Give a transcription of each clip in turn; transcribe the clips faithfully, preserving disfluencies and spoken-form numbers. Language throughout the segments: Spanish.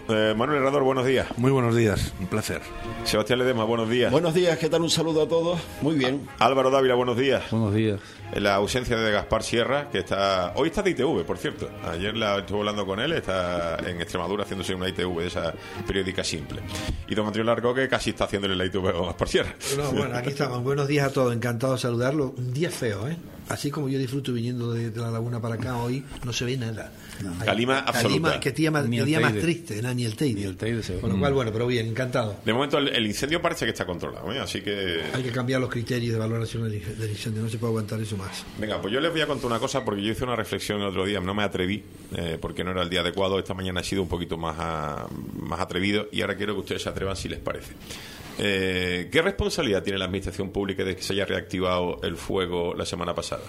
Eh, Manuel Herrador, buenos días. Muy buenos días, un placer. Sebastián Ledesma, buenos días. Buenos días, ¿qué tal? Un saludo a todos. Muy bien. Álvaro Dávila, buenos días. Buenos días. En la ausencia de Gaspar Sierra, que está... Hoy está de I T V, por cierto. Ayer la estuve hablando con él, está en Extremadura haciéndose una I T V de esa periódica simple. Y don Antonio Largo, que casi está haciéndole la I T V a Gaspar Sierra. No, bueno, aquí estamos. Buenos días a todos, encantado de saludarlo. Un día feo, ¿eh? Así como yo disfruto viniendo de, de la laguna para acá, hoy no se ve nada. No. Calima absoluta. Calima, que día más, que día más triste, ¿no? Ni el Teide. Ni el Teide se ve. Con lo cual, bueno, pero bien, encantado. De momento el, el incendio parece que está controlado, ¿eh? Así que... Hay que cambiar los criterios de valoración del, del incendio, no se puede aguantar eso más. Venga, pues yo les voy a contar una cosa, porque yo hice una reflexión el otro día, no me atreví, eh, porque no era el día adecuado. Esta mañana he sido un poquito más, a, más atrevido, y ahora quiero que ustedes se atrevan si les parece. Eh, ¿Qué responsabilidad tiene la administración pública de que se haya reactivado el fuego la semana pasada?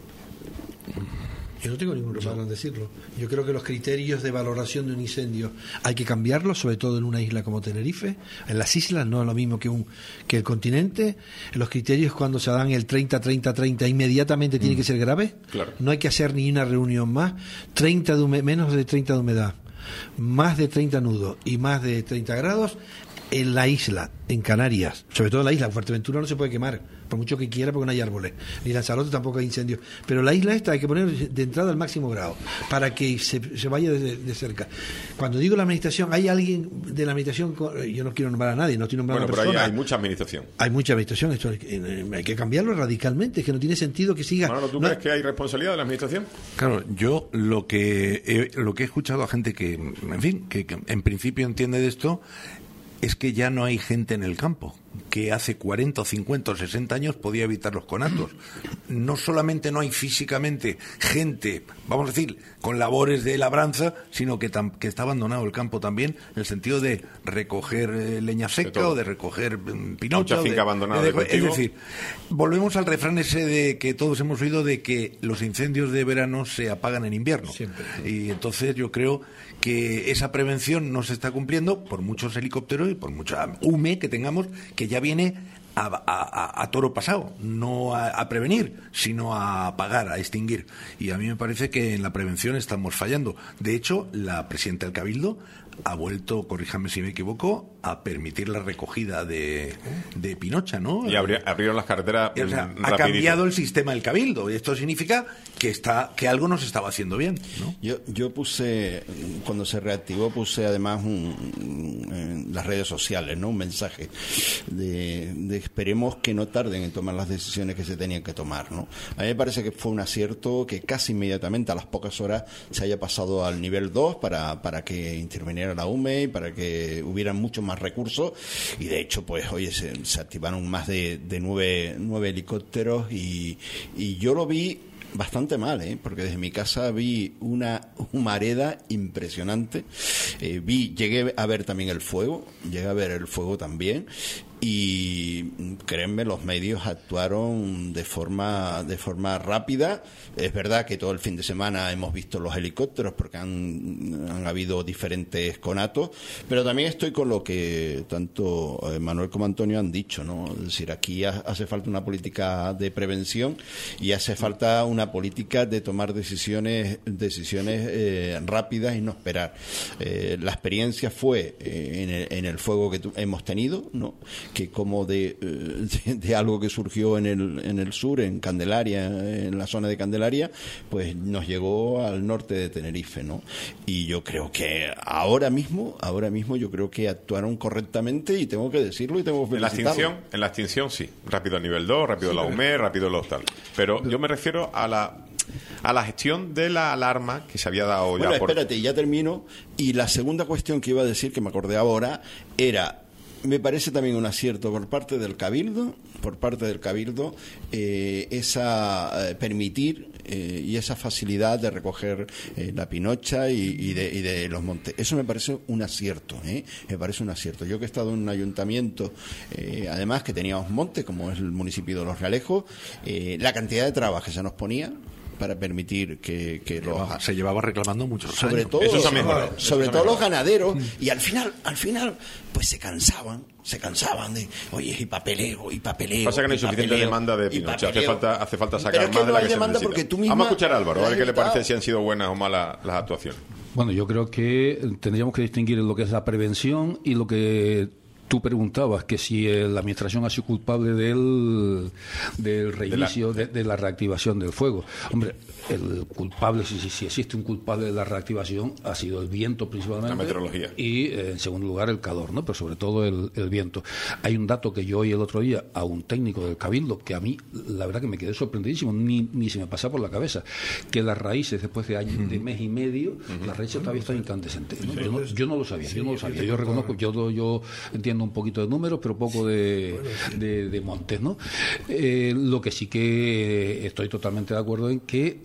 Yo no tengo ningún problema en decirlo. Yo creo que los criterios de valoración de un incendio hay que cambiarlos, sobre todo en una isla como Tenerife. En las islas no es lo mismo que un que el continente. Los criterios, cuando se dan el treinta, treinta, treinta, inmediatamente tiene mm. que ser grave. Claro. No hay que hacer ni una reunión más. treinta de hume- menos de treinta de humedad, más de treinta nudos y más de treinta grados en la isla, en Canarias, sobre todo en la isla. Fuerteventura no se puede quemar, por mucho que quiera, porque no hay árboles, ni Lanzarote tampoco hay incendios, pero la isla esta hay que poner de entrada al máximo grado para que se, se vaya de, de cerca. Cuando digo la administración, hay alguien de la administración, yo no quiero nombrar a nadie, no estoy nombrando bueno, a persona. Pero hay, hay mucha administración. Hay mucha administración, esto hay, hay que cambiarlo radicalmente, es que no tiene sentido que siga. Bueno, ¿tú no, crees que hay responsabilidad de la administración? Claro, yo lo que he, lo que he escuchado a gente que, en fin, que, que en principio entiende de esto, es que ya no hay gente en el campo, que hace cuarenta, cincuenta o sesenta años podía evitar los conatos. No solamente no hay físicamente gente, vamos a decir, con labores de labranza, sino que, tam, que está abandonado el campo también, en el sentido de recoger eh, leña seca de o de recoger eh, pinocha. Mucha finca de, abandonada de, de, de Es decir, volvemos al refrán ese de que todos hemos oído de que los incendios de verano se apagan en invierno. Siempre. Y entonces yo creo que esa prevención no se está cumpliendo por muchos helicópteros y por mucha hume que tengamos, que ya viene a, a, a toro pasado, no a, a prevenir, sino a apagar, a extinguir. Y a mí me parece que en la prevención estamos fallando. De hecho, la presidenta del Cabildo ha vuelto, corríjame si me equivoco, a permitir la recogida de, de pinocha, ¿no? Y abri- abrieron las carreteras. O sea, ha cambiado el sistema del Cabildo, y esto significa que está que algo no se estaba haciendo bien, ¿no? Yo, yo puse, cuando se reactivó, puse además un, en las redes sociales, ¿no? Un mensaje de, de esperemos que no tarden en tomar las decisiones que se tenían que tomar, ¿no? A mí me parece que fue un acierto que casi inmediatamente, a las pocas horas, se haya pasado al nivel dos para, para que interviniera la U M E y para que hubieran muchos más recursos, y de hecho pues oye se, se activaron más de, de nueve, nueve helicópteros y, y yo lo vi bastante mal, ¿eh? Porque desde mi casa vi una humareda impresionante. Eh, vi, llegué a ver también el fuego, llegué a ver el fuego también, y créanme, los medios actuaron de forma de forma rápida. Es verdad que todo el fin de semana hemos visto los helicópteros porque han, han habido diferentes conatos, pero también estoy con lo que tanto Manuel como Antonio han dicho, ¿no? Es decir, aquí hace falta una política de prevención y hace falta una política de tomar decisiones decisiones eh, rápidas y no esperar. Eh, la experiencia fue eh, en, el, en el fuego que tu, hemos tenido, ¿no? Que como de, de, de algo que surgió en el, en el sur, en Candelaria, en la zona de Candelaria, pues nos llegó al norte de Tenerife, ¿no? Y yo creo que ahora mismo, ahora mismo yo creo que actuaron correctamente, y tengo que decirlo y tengo que felicitarlo. En la extinción, en la extinción sí, rápido a nivel dos, rápido sí, la U M E, rápido los tal. Pero yo me refiero a la a la gestión de la alarma que se había dado bueno, ya por... espérate, ya termino. Y la segunda cuestión que iba a decir, que me acordé ahora, era... Me parece también un acierto por parte del Cabildo, por parte del Cabildo, eh, esa eh, permitir eh, y esa facilidad de recoger eh, la pinocha y, y, de, y de los montes. Eso me parece un acierto, ¿eh? Me parece un acierto. Yo que he estado en un ayuntamiento, eh, además que teníamos montes, como es el municipio de Los Realejos, eh, la cantidad de trabas que se nos ponía para permitir que, que los, se llevaba reclamando muchos sobre años. todo Eso los, también, sobre eso todo también. los ganaderos, y al final al final pues se cansaban se cansaban de oye y papeleo y papeleo pasa que no hay y suficiente papeleo, demanda de y pinocha, hace papeleo. falta hace falta Pero sacar es que más de no la hay que se demanda necesita. porque tú misma Vamos a escuchar a Álvaro, a ver qué le has evitado. parece, si han sido buenas o malas las actuaciones. Bueno, yo creo que tendríamos que distinguir lo que es la prevención y lo que tú preguntabas, que si la administración ha sido culpable del, del reinicio, de la, de, de la reactivación del fuego. Hombre, el culpable, si, si existe un culpable de la reactivación, ha sido el viento principalmente. La meteorología. Y, eh, en segundo lugar, el calor, ¿no? Pero sobre todo el, el viento. Hay un dato que yo oí el otro día a un técnico del Cabildo, que a mí, la verdad que me quedé sorprendidísimo, ni, ni se me pasa por la cabeza, que las raíces, después de años, de mes y medio, uh-huh. las raíces todavía están incandescentes, ¿no? Sí. Yo, no, yo no lo sabía, sí, yo no lo sabía. Yo reconozco, yo, yo entiendo un poquito de números, pero poco de, de, de montes, ¿no? Eh, lo que sí que estoy totalmente de acuerdo en que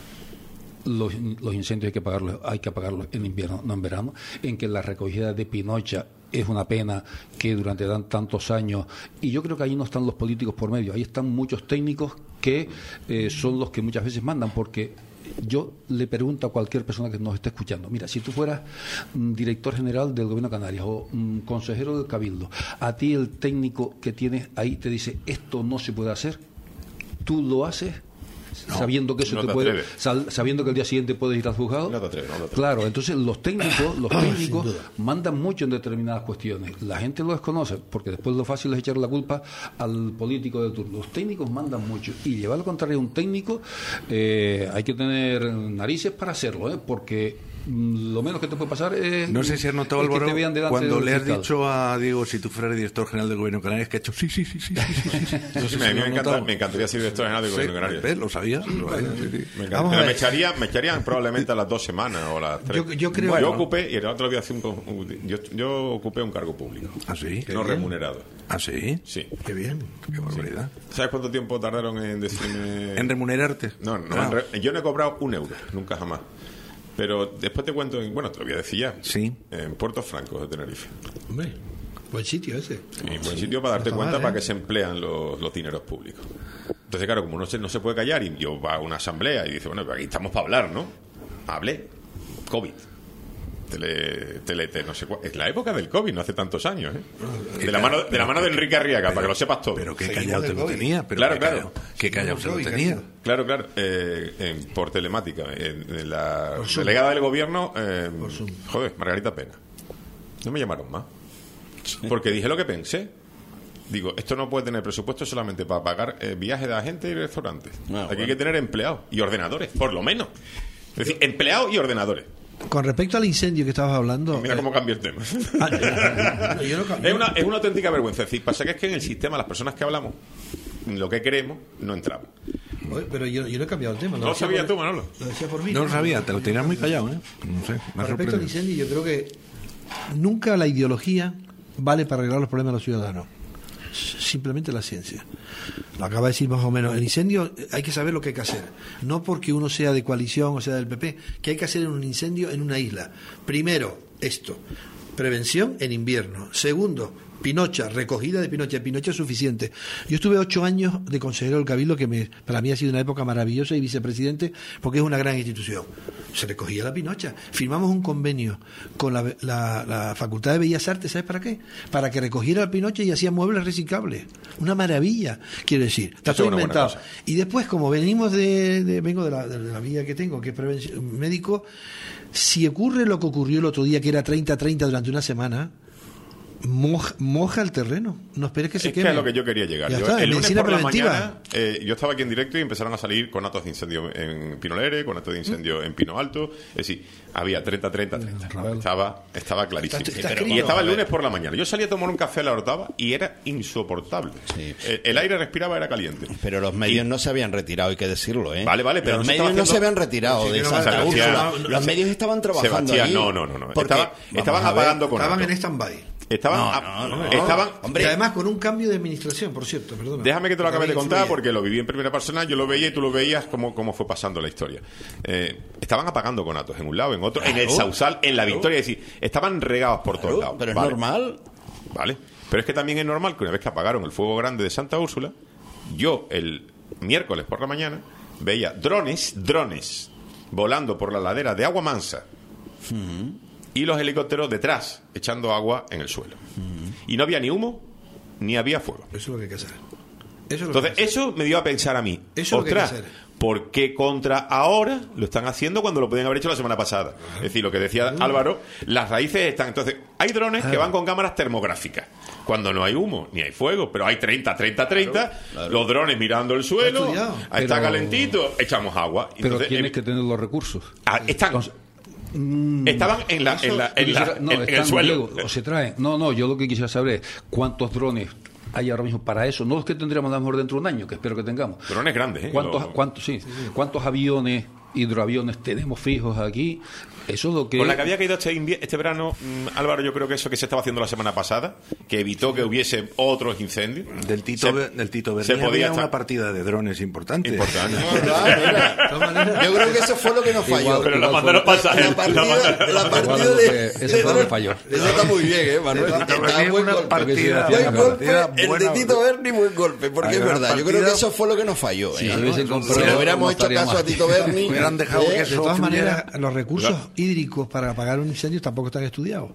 los, los incendios hay que apagarlos, hay que apagarlos en invierno, no en verano, en que la recogida de pinocha es una pena que durante tan, tantos años, y yo creo que ahí no están los políticos por medio, ahí están muchos técnicos que eh, son los que muchas veces mandan, porque yo le pregunto a cualquier persona que nos esté escuchando, mira, si tú fueras mm, director general del Gobierno de Canarias o mm, consejero del Cabildo, a ti el técnico que tienes ahí te dice, esto no se puede hacer, ¿tú lo haces? No, sabiendo que eso no te, te puede, sal, sabiendo que el día siguiente puedes ir al juzgado. No te atreves, no te atreves. Claro, entonces los técnicos, los técnicos mandan mucho en determinadas cuestiones. La gente lo desconoce, porque después lo fácil es echar la culpa al político de turno. Los técnicos mandan mucho y llevar lo contrario a un técnico, eh, hay que tener narices para hacerlo, ¿eh? Porque lo menos que te puede pasar es, no sé si has notado, es Álvaro, que te vean delante cuando del le has fiscal. dicho a Diego, si tú fueras director general del Gobierno de Canarias, que ha hecho sí, sí, sí, sí, sí, sí, sí, sí. Eso sí, me, a mí me, encanta, me encantaría ser director general del Gobierno de Canarias. ¿Ves? Lo sabía. Lo sabía sí, sí. Me encanta. Pero me echaría, me echarían probablemente a las dos semanas o a las tres. Yo, yo creo. Bueno, yo ocupé, y el otro día hacía un, yo, yo ocupé un cargo público. ¿Ah, sí? No remunerado. ¿Ah, sí? Sí. Qué bien, qué barbaridad. Sí. ¿Sabes cuánto tiempo tardaron en decirme? ¿En remunerarte? No, no. Claro. En re... Yo no he cobrado un euro, nunca jamás. Pero después te cuento, bueno, te lo voy a decir ya. Sí. En Puerto Franco de Tenerife. Hombre, buen sitio ese. Sí, buen sitio para darte no cuenta mal, ¿eh? para que se emplean los, los dineros públicos. Entonces, claro, como no se, no se puede callar, y yo va a una asamblea y dice, bueno, aquí estamos para hablar, ¿no? Hablé. COVID. Tele, tele, tele, no sé cuál. Es la época del COVID, no hace tantos años, ¿eh? De la mano de, la mano de Enrique Arriaga, para que lo sepas todo. Pero qué callado te lo tenía. Pero claro, qué claro. Callado, qué callado se lo tenía. Claro, claro. Eh, en, por telemática. En, en la delegada del gobierno, eh, joder, Margarita Pena. No me llamaron más. Porque dije lo que pensé. Digo, esto no puede tener presupuesto solamente para pagar eh, viajes de agentes y restaurantes. Ah, Aquí bueno. hay que tener empleados y ordenadores, por lo menos. Es decir, empleados y ordenadores. Con respecto al incendio que estabas hablando... Mira eh... cómo cambió el tema. Ah, no, yo no es, una, es una auténtica vergüenza. Es decir, pasa que es que en el sistema las personas que hablamos, lo que queremos, no entramos. Oye, pero yo, yo no he cambiado el tema. ¿No lo sabías tú, Manolo? Lo decía por mí. No lo sabía, te lo tenías muy callado, ¿eh? No sé. Con respecto al incendio, yo creo que nunca la ideología vale para arreglar los problemas de los ciudadanos. Simplemente la ciencia. Lo acaba de decir más o menos. El incendio hay que saber lo que hay que hacer. No porque uno sea de coalición o sea del P P. ¿Qué hay que hacer en un incendio en una isla? Primero, esto. Prevención en invierno. Segundo, pinocha, recogida de pinocha. Pinocha es suficiente. Yo estuve ocho años de consejero del Cabildo, que me, para mí ha sido una época maravillosa, y vicepresidente, porque es una gran institución. Se recogía la pinocha. Firmamos un convenio con la, la, la Facultad de Bellas Artes, ¿sabes para qué? Para que recogiera la pinocha y hacía muebles reciclables. Una maravilla, quiero decir. Está todo inventado. Y después, como venimos de, de vengo de la, de la vía que tengo, que es prevención médico, si ocurre lo que ocurrió el otro día, que era treinta treinta durante una semana, Moja, moja el terreno, no esperes que se es queme. Que es lo que yo quería llegar. Ya Yo, está, el lunes medicina por la preventiva. mañana, eh, yo estaba aquí en directo y empezaron a salir conatos de incendio en Pinolere, conatos de incendio en Pino Alto. Es decir, había treinta, treinta, treinta. Estaba, estaba clarísimo. Está, está pero, y estaba el lunes por la mañana. Yo salí a tomar un café a la Orotava y era insoportable. Sí. El, el aire respiraba, era caliente. Pero los medios y, no se habían retirado, hay que decirlo, ¿eh? Vale, vale, pero los no medios haciendo... no se habían retirado sí, de no, Santa Úrsula. No, no, los medios estaban trabajando Sebastián, allí. no, no, no. no. Porque, Estaba, estaban apagando con Estaban en stand-by. Estaban, no, a, no, no, estaban hombre, y además con un cambio de administración, por cierto, perdona. Déjame que te lo acabe de contar porque lo viví en primera persona, yo lo veía y tú lo veías cómo, cómo fue pasando la historia. Eh, estaban apagando conatos en un lado, en otro, claro, en el Sausal, en la claro. Victoria, es decir, estaban regados por claro, todos lados. Pero es vale. normal. Vale, pero es que también es normal que una vez que apagaron el fuego grande de Santa Úrsula, yo el miércoles por la mañana veía drones, drones volando por la ladera de Agua Mansa. Uh-huh. Y los helicópteros detrás, echando agua en el suelo. Mm. Y no había ni humo, ni había fuego. Eso es lo que hay que hacer. Eso es Entonces, eso me dio a pensar a mí. Eso es lo que hay que Ostras, hacer. ¿por qué contra ahora lo están haciendo cuando lo podían haber hecho la semana pasada? Es decir, lo que decía Álvaro, las raíces están... Entonces, hay drones que van con cámaras termográficas. Cuando no hay humo, ni hay fuego, pero hay treinta, treinta, treinta, claro, claro. Los drones mirando el suelo, está pero... calentito, echamos agua. Pero Entonces, tienes el... que tener los recursos. Ah, están... Entonces, estaban en la, en la, en la no, en, en el suelo. O se traen. No, no, yo lo que quisiera saber es cuántos drones hay ahora mismo para eso, no los que tendríamos a lo mejor dentro de un año, que espero que tengamos. Drones grandes, ¿eh? ¿Cuántos, Lo... cuántos, sí, cuántos aviones, hidroaviones tenemos fijos aquí? Eso es lo que... Con la que había caído este, invier- este verano, mmm, Álvaro, yo creo que eso que se estaba haciendo la semana pasada, que evitó que hubiese otros incendios. Del Tito, se, del Tito Berni había estar... una partida de drones importante. Importante. No, no, mira. Yo creo que eso fue lo que nos falló. Igual, pero la mandaron pasaje. La partida, la la partida de... Eso fue lo que falló. Eso está muy bien, ¿eh, Manuel? Está buen golpe. Partida, buen golpe, el buena, de Tito Berni, buen golpe. Porque es verdad, yo creo que eso fue lo que nos falló. Si, ¿eh? ¿no? Si le hubiéramos hecho caso a Tito Berni... hubieran dejado que eso... De todas maneras, los recursos hídricos para apagar un incendio tampoco están estudiados.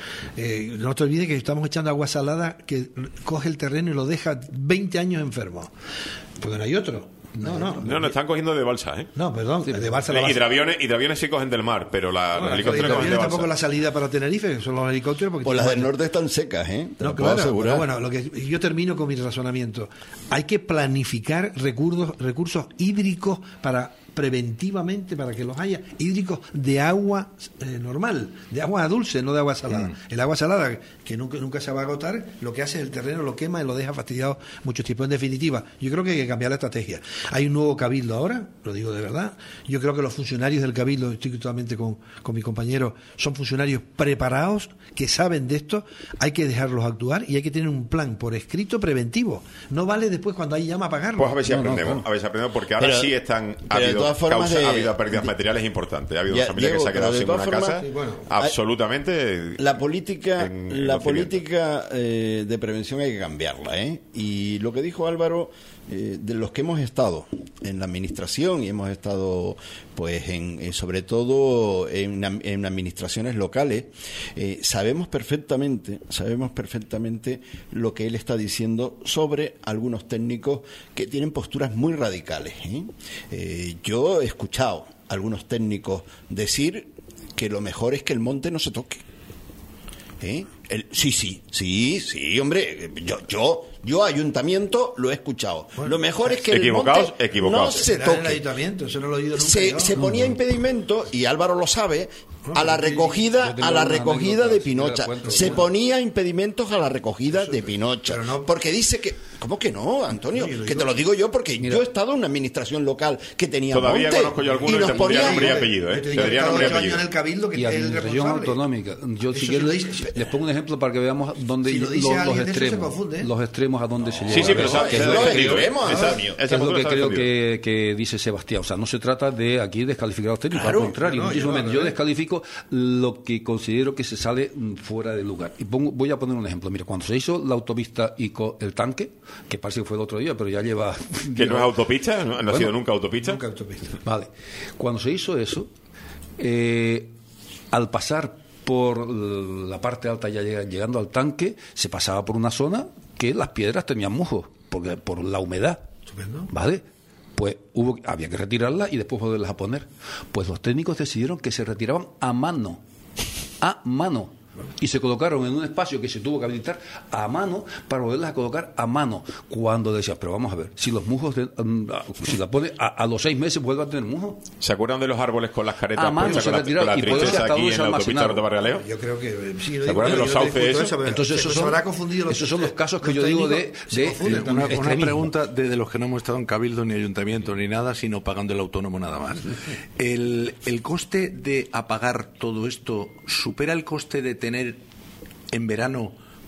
Eh, no te olvides que estamos echando agua salada que coge el terreno y lo deja veinte años enfermo. Porque no hay otro. No, no. No, no están cogiendo de balsa, ¿eh? No, perdón, de balsa la balsa. Hidroaviones, hidroaviones sí cogen del mar, pero la, no, los helicópteros los cogen de balsa. tampoco la salida para Tenerife, son los helicópteros. Porque pues las del norte están secas, ¿eh? Te no, lo puedo claro, asegurar. Bueno, lo que yo termino con mi razonamiento. Hay que planificar recursos, recursos hídricos para preventivamente para que los haya hídricos de agua eh, normal, de agua dulce, no de agua salada. Mm. El agua salada, que nunca, nunca se va a agotar, lo que hace es el terreno lo quema y lo deja fastidiado muchos tipos. En definitiva, yo creo que hay que cambiar la estrategia. Hay un nuevo cabildo ahora, lo digo de verdad. Yo creo que los funcionarios del cabildo, estoy totalmente con, con mi compañero, son funcionarios preparados, que saben de esto, hay que dejarlos actuar y hay que tener un plan por escrito preventivo. No vale después cuando hay llama apagarlo. Pues a ver si no, aprendemos, no, no. a ver si aprendemos, porque ahora pero, sí están... Ha habido, causa, de, ha habido pérdidas de, materiales importantes. Ha habido ya, una familia Diego, que se ha quedado sin una formas, casa. Sí, bueno, absolutamente. La política, en, en la política eh, de prevención hay que cambiarla, ¿eh? Y lo que dijo Álvaro, eh, de los que hemos estado en la administración y hemos estado, pues, en, en sobre todo en, en administraciones locales, eh, sabemos perfectamente, sabemos perfectamente lo que él está diciendo sobre algunos técnicos que tienen posturas muy radicales, ¿eh? Eh, yo he escuchado a algunos técnicos decir que lo mejor es que el monte no se toque. ¿Eh? El, sí, sí, sí, sí, hombre, yo, yo, yo ayuntamiento lo he escuchado. Bueno, lo mejor es que el monte no se toque. El ayuntamiento, eso no lo he oído nunca se, yo. se ponía impedimento, y Álvaro lo sabe, a la recogida, a la recogida de Pinocha. Se ponía impedimentos a la recogida de Pinocha. Porque dice que, ¿cómo que no, Antonio? Que te lo digo yo porque yo he estado en una administración local que tenía monte. Todavía conozco yo algunos que te pondrían nombre y apellido, ¿eh? Te dirían nombre y apellido. En el cabildo que y administración autonómica. Yo si quiero les pongo un ejemplo para que veamos dónde si los, los extremos, confunde, los extremos a dónde se llevan. Sí, sí, pero que es lo que, es lo que creo que, que dice Sebastián. O sea, no se trata de aquí descalificar a los técnicos, claro, al contrario, no, yo, no, yo descalifico lo que considero que se sale fuera del lugar. Y pongo, voy a poner un ejemplo. Mira, cuando se hizo la autopista Ico El Tanque, que parece que fue el otro día, pero ya lleva... ¿Que no es autopista? ¿No, no bueno, ha sido nunca autopista? Nunca autopista. Vale. Cuando se hizo eso, eh, al pasar por la parte alta, ya llegando al tanque, se pasaba por una zona que las piedras tenían musgo, porque por la humedad. Estupendo. ¿Vale? Pues hubo, había que retirarlas y después volverlas a poner. Pues los técnicos decidieron que se retiraban a mano. A mano. Y se colocaron en un espacio que se tuvo que habilitar a mano para volverlas a colocar a mano. Cuando decías, pero vamos a ver, si los musgos, de, um, si la pone a, a los seis meses vuelven a tener musgos. ¿Se acuerdan de los árboles con las caretas a mano se con, la, con la tristeza aquí en la autopista de Barrialeo? Yo creo que sí. ¿Se acuerdan de los sauces? Eso? Entonces esos son, confundido esos son los casos que yo digo de, de, de una, una pregunta de, de los que no hemos estado en cabildo ni ayuntamiento ni nada, sino pagando el autónomo nada más. El, el coste de apagar todo esto supera el coste de tener en verano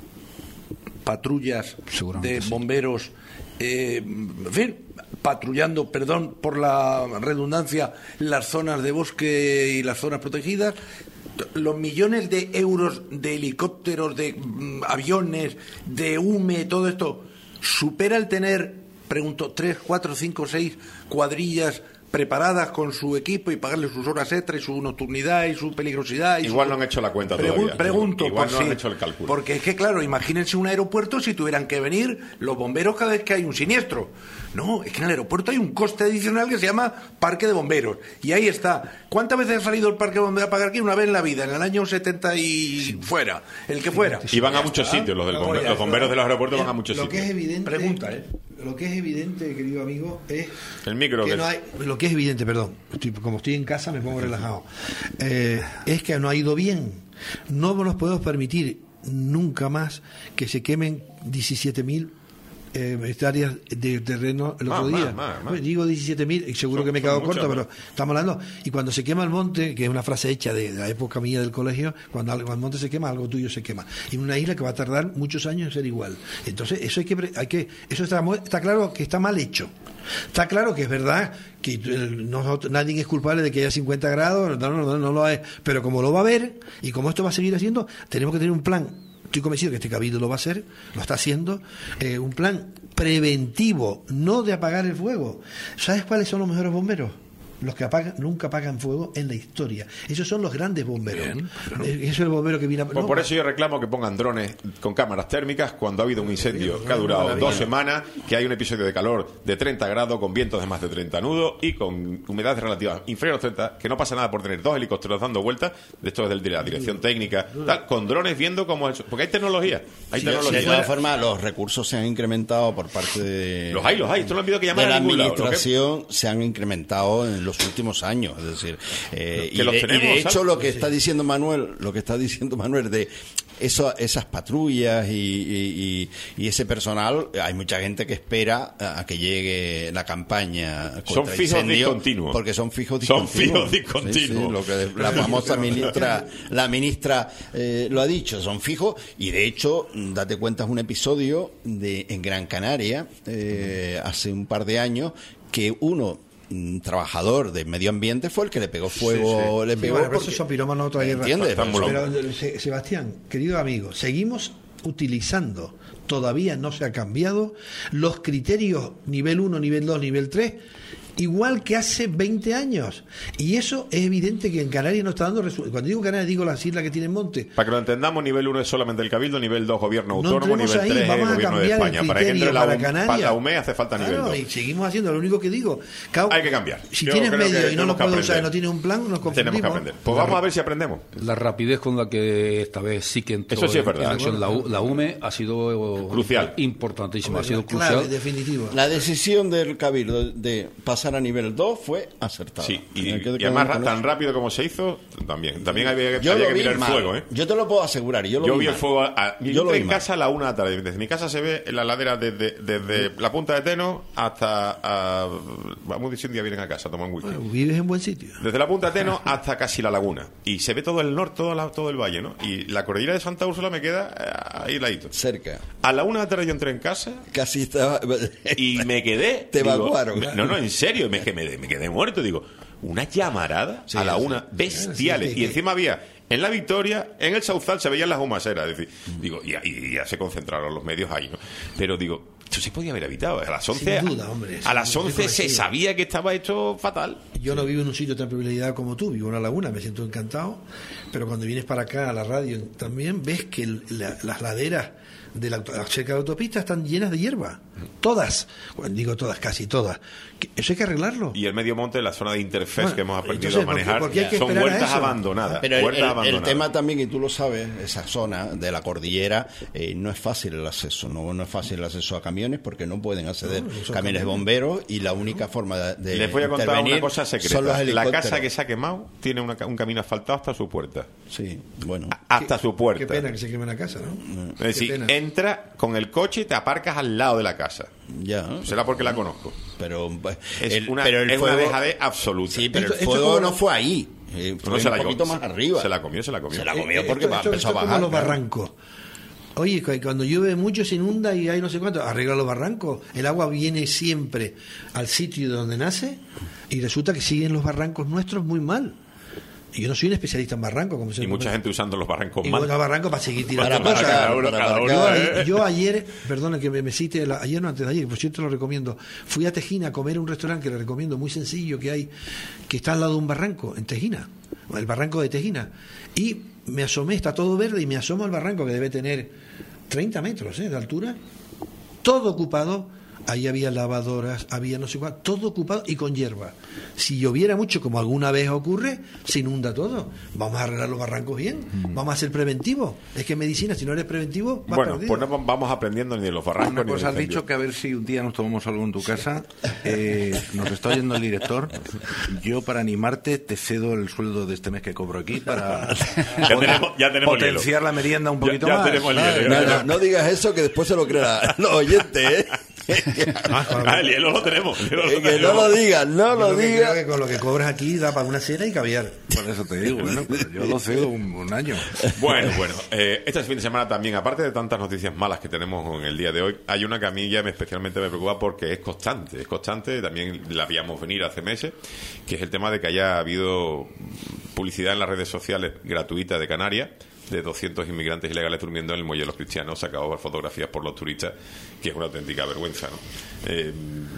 patrullas de bomberos, eh, en fin, patrullando, perdón por la redundancia, las zonas de bosque y las zonas protegidas. Los millones de euros de helicópteros, de mm, aviones, de hume, todo esto, ¿supera el tener, pregunto, tres, cuatro, cinco, seis cuadrillas preparadas con su equipo y pagarle sus horas extra y su nocturnidad y su peligrosidad. Y Igual su... no han hecho la cuenta Pregu- todavía. Pregunto, Igual por no si- han hecho el cálculo. Porque es que, claro, imagínense un aeropuerto si tuvieran que venir los bomberos cada vez que hay un siniestro. No, es que en el aeropuerto hay un coste adicional que se llama parque de bomberos. Y ahí está. ¿Cuántas veces ha salido el parque de bomberos a pagar aquí? Una vez en la vida, en el año setenta y sí. fuera, el que fuera. Y van a muchos sitios, los, del bombe- los bomberos de los aeropuertos van a muchos Lo sitios. que es evidente, Pregunta, ¿eh? Lo que es evidente, querido amigo, es El micro que que- no hay, lo que es evidente, perdón, estoy- como estoy en casa me pongo relajado, eh, es que no ha ido bien. No nos podemos permitir nunca más que se quemen diecisiete mil eh, hectáreas de terreno el Más, otro más, día. más, más. Bueno, digo diecisiete mil, y seguro Son- que me he son quedado muchas, corto, ¿no? pero estamos hablando. Y cuando se quema el monte, que es una frase hecha de, de la época mía del colegio, cuando, algo- cuando el monte se quema, algo tuyo se quema. Y en una isla que va a tardar muchos años en ser igual. Entonces, eso hay que, pre- hay que eso está, mu- está claro que está mal hecho. Está claro que es verdad que eh, no- nadie es culpable de que haya cincuenta grados, no, no, no, no lo es. Pero como lo va a haber, y como esto va a seguir haciendo, tenemos que tener un plan. Estoy convencido que este cabildo lo va a hacer, lo está haciendo, eh, un plan preventivo, no de apagar el fuego. ¿Sabes cuáles son los mejores bomberos? Los que apagan, nunca apagan fuego en la historia. Esos son los grandes bomberos. Bien, pero- Eh, Eso es el bombero que viene a... Pues no, por eso yo reclamo que pongan drones con cámaras térmicas cuando ha habido un incendio que ha durado dos semanas, que hay un episodio de calor de treinta grados, con vientos de más de treinta nudos y con humedades relativas inferiores a los treinta, que no pasa nada por tener dos helicópteros dando vueltas, de esto es del- de la dirección técnica, tal, con drones viendo cómo es. Porque hay tecnología. Hay Sí, tecnología. de todas formas, los recursos se han incrementado por parte de... Los hay, los hay. Esto no han habido que llamar de la a ningún lado. Lo que- administración se han incrementado en los últimos años, es decir, eh, Que y, los de, y tenemos, de hecho ¿sabes? lo que está diciendo Manuel, lo que está diciendo Manuel de eso, esas patrullas y, y- y- y ese personal, hay mucha gente que espera a, a que llegue la campaña contra Son fijos incendios, discontinuos. porque son fijos Son discontinuos. fijos discontinuos. Sí, sí, lo que la famosa ministra, la ministra eh, lo ha dicho, son fijos y de hecho, date cuenta, es un episodio de en Gran Canaria eh, hace un par de años que uno un trabajador de medio ambiente fue el que le pegó fuego, le Sí, pegó bueno, pero porque- esos son pirómanos de otra guerra. ¿Entiendes? Están muy Pero, eh, Se- Sebastián, querido amigo, seguimos utilizando, todavía no se ha cambiado, los criterios nivel uno, nivel dos, nivel tres, igual que hace veinte años. Y eso es evidente que en Canarias no está dando resultados. Cuando digo Canarias, digo las islas que tienen monte. Para que lo entendamos, nivel uno es solamente el Cabildo, nivel dos gobierno No autónomo, entremos nivel ahí, tres vamos a gobierno de cambiar el España. Para que entre criterio la, para U- Canarias. para la U M E hace falta nivel Claro, dos. y seguimos haciendo lo único que digo. Cao- Hay que cambiar. Si Yo tienes creo que medio y no tenemos lo que puedes usar y aprender. no tienes un plan, nos confundimos. Tenemos que aprender. Pues vamos a ver si aprendemos. La rapidez con la que esta vez sí que entró Eso sí es en- verdad. en acción la, U- la U M E ha sido Crucial. importantísima, ha sido Clave, crucial. definitivo. La decisión del Cabildo de pasar a nivel dos fue acertada. Sí, y, Hay que y quedar además con tan eso. rápido como se hizo, también. También había, Yo había lo que vi mirar el mal. fuego, ¿eh? Yo te lo puedo asegurar. y Yo, lo Yo vi vi el mal. fuego. A, yo Yo lo entré vi en mal. casa a la una de la tarde. Desde mi casa se ve en la ladera desde, desde la punta de Teno hasta. A, vamos a decir un día vienen a casa a tomar un whisky. Bueno, vives en buen sitio. Desde la punta de Teno hasta casi la laguna. Y se ve todo el norte, todo, la- todo el valle, ¿no? Y la cordillera de Santa Úrsula me queda eh, ahí ladito. Cerca. A la una de la tarde yo entré en casa Casi estaba. y me quedé. Te digo, evacuaron. me- No, no, en serio, me, que me, me quedé muerto. Digo, una llamarada a la una bestiales. sí, sí, y sí. encima había en la Victoria, en el Sauzal se veían las humaseras. Es decir, digo, y, y ya se concentraron los medios ahí, ¿no? Pero digo, esto se podía haber evitado. A las once, Sin duda, hombre, a las sin duda, once se coincido. sabía que estaba esto fatal. Yo no vivo en un sitio tan privilegiado como tú, vivo en una laguna, me siento encantado, pero cuando vienes para acá a la radio también ves que el- la- las laderas de la, auto- cerca de la autopista están llenas de hierba, todas, bueno, digo todas, casi todas. Que- Eso hay que arreglarlo. Y el medio monte, la zona de interfaz Bueno, que hemos aprendido entonces, a manejar, ¿por qué hay que son esperar a huertas eso? abandonadas. Pero el, huertas el- el abandonadas. tema también, y tú lo sabes, esa zona de la cordillera, eh, no es fácil el acceso, no, no es fácil el acceso a camiones porque no pueden acceder No, no son camiones de bomberos y la única forma de, de Les voy a contar intervenir una cosa son los secreta. La helicópteros. casa que se ha quemado tiene una ca- un camino asfaltado hasta su puerta. Sí, bueno. Hasta su puerta. Qué pena que se queme la casa, ¿no? Es decir, Qué pena. entra con el coche y te aparcas al lado de la casa. Ya. Será porque la conozco. Pero, pues, Es el, una, pero el es fuego, una dejadez absoluta. Sí, pero Esto- el esto fuego como no lo- fue ahí. eh, No fue se un la poquito comió. más arriba. Se la comió, se la comió. Se la Eh, comió eh, porque esto, va- esto- empezó esto a es bajar. como los claro. barrancos. Oye, cu- cuando llueve mucho se inunda y hay no sé cuánto, arregla los barrancos. El agua viene siempre al sitio de donde nace y resulta que siguen los barrancos nuestros muy mal. Y yo no soy un especialista en barrancos. Como y mucha gente usando los barrancos y mal. Y los barrancos para seguir tirando para cosas. cada uno, para cada uno, Yo, ¿eh? yo ayer, perdona que me, me cite, la, ayer no, antes de ayer, por cierto lo recomiendo, fui a Tejina a comer a un restaurante que le recomiendo, muy sencillo, que hay, que está al lado de un barranco, en Tejina, el barranco de Tejina. Y me asomé, está todo verde, y me asomo al barranco, que debe tener treinta metros ¿eh? de altura, todo ocupado. Ahí había lavadoras, había no sé cuál, todo ocupado y con hierba. Si lloviera mucho, como alguna vez ocurre, se inunda todo. Vamos a arreglar los barrancos bien, mm. vamos a ser preventivos. Es que en medicina, si no eres preventivo, vas bueno, perdido. pues no vamos aprendiendo ni de los barrancos. Una ni cosa, de has dicho que a ver si un día nos tomamos algo en tu casa. Eh, nos está oyendo el director. Yo, para animarte, te cedo el sueldo de este mes que cobro aquí para ya tenemos, ya tenemos potenciar hielo. La merienda un poquito ya, ya más. tenemos el hielo, No, no, no digas eso, que después se lo crean los oyentes, ¿eh? Ah, el hielo lo tenemos. El hielo lo Que tenemos. no lo digas, no Yo lo creo que- digas. creo que con lo que cobras aquí da para una cena y caviar. Por eso te digo, bueno, pues yo lo cedo un, un año. Bueno, bueno, eh, este fin de semana también, aparte de tantas noticias malas que tenemos en el día de hoy, hay una que a mí ya me, especialmente me preocupa porque es constante, es constante, también la veíamos venir hace meses, que es el tema de que haya habido publicidad en las redes sociales gratuita de Canarias, de doscientos inmigrantes ilegales durmiendo en el muelle de los cristianos, sacados fotografías por los turistas, que es una auténtica vergüenza, ¿no? Eh,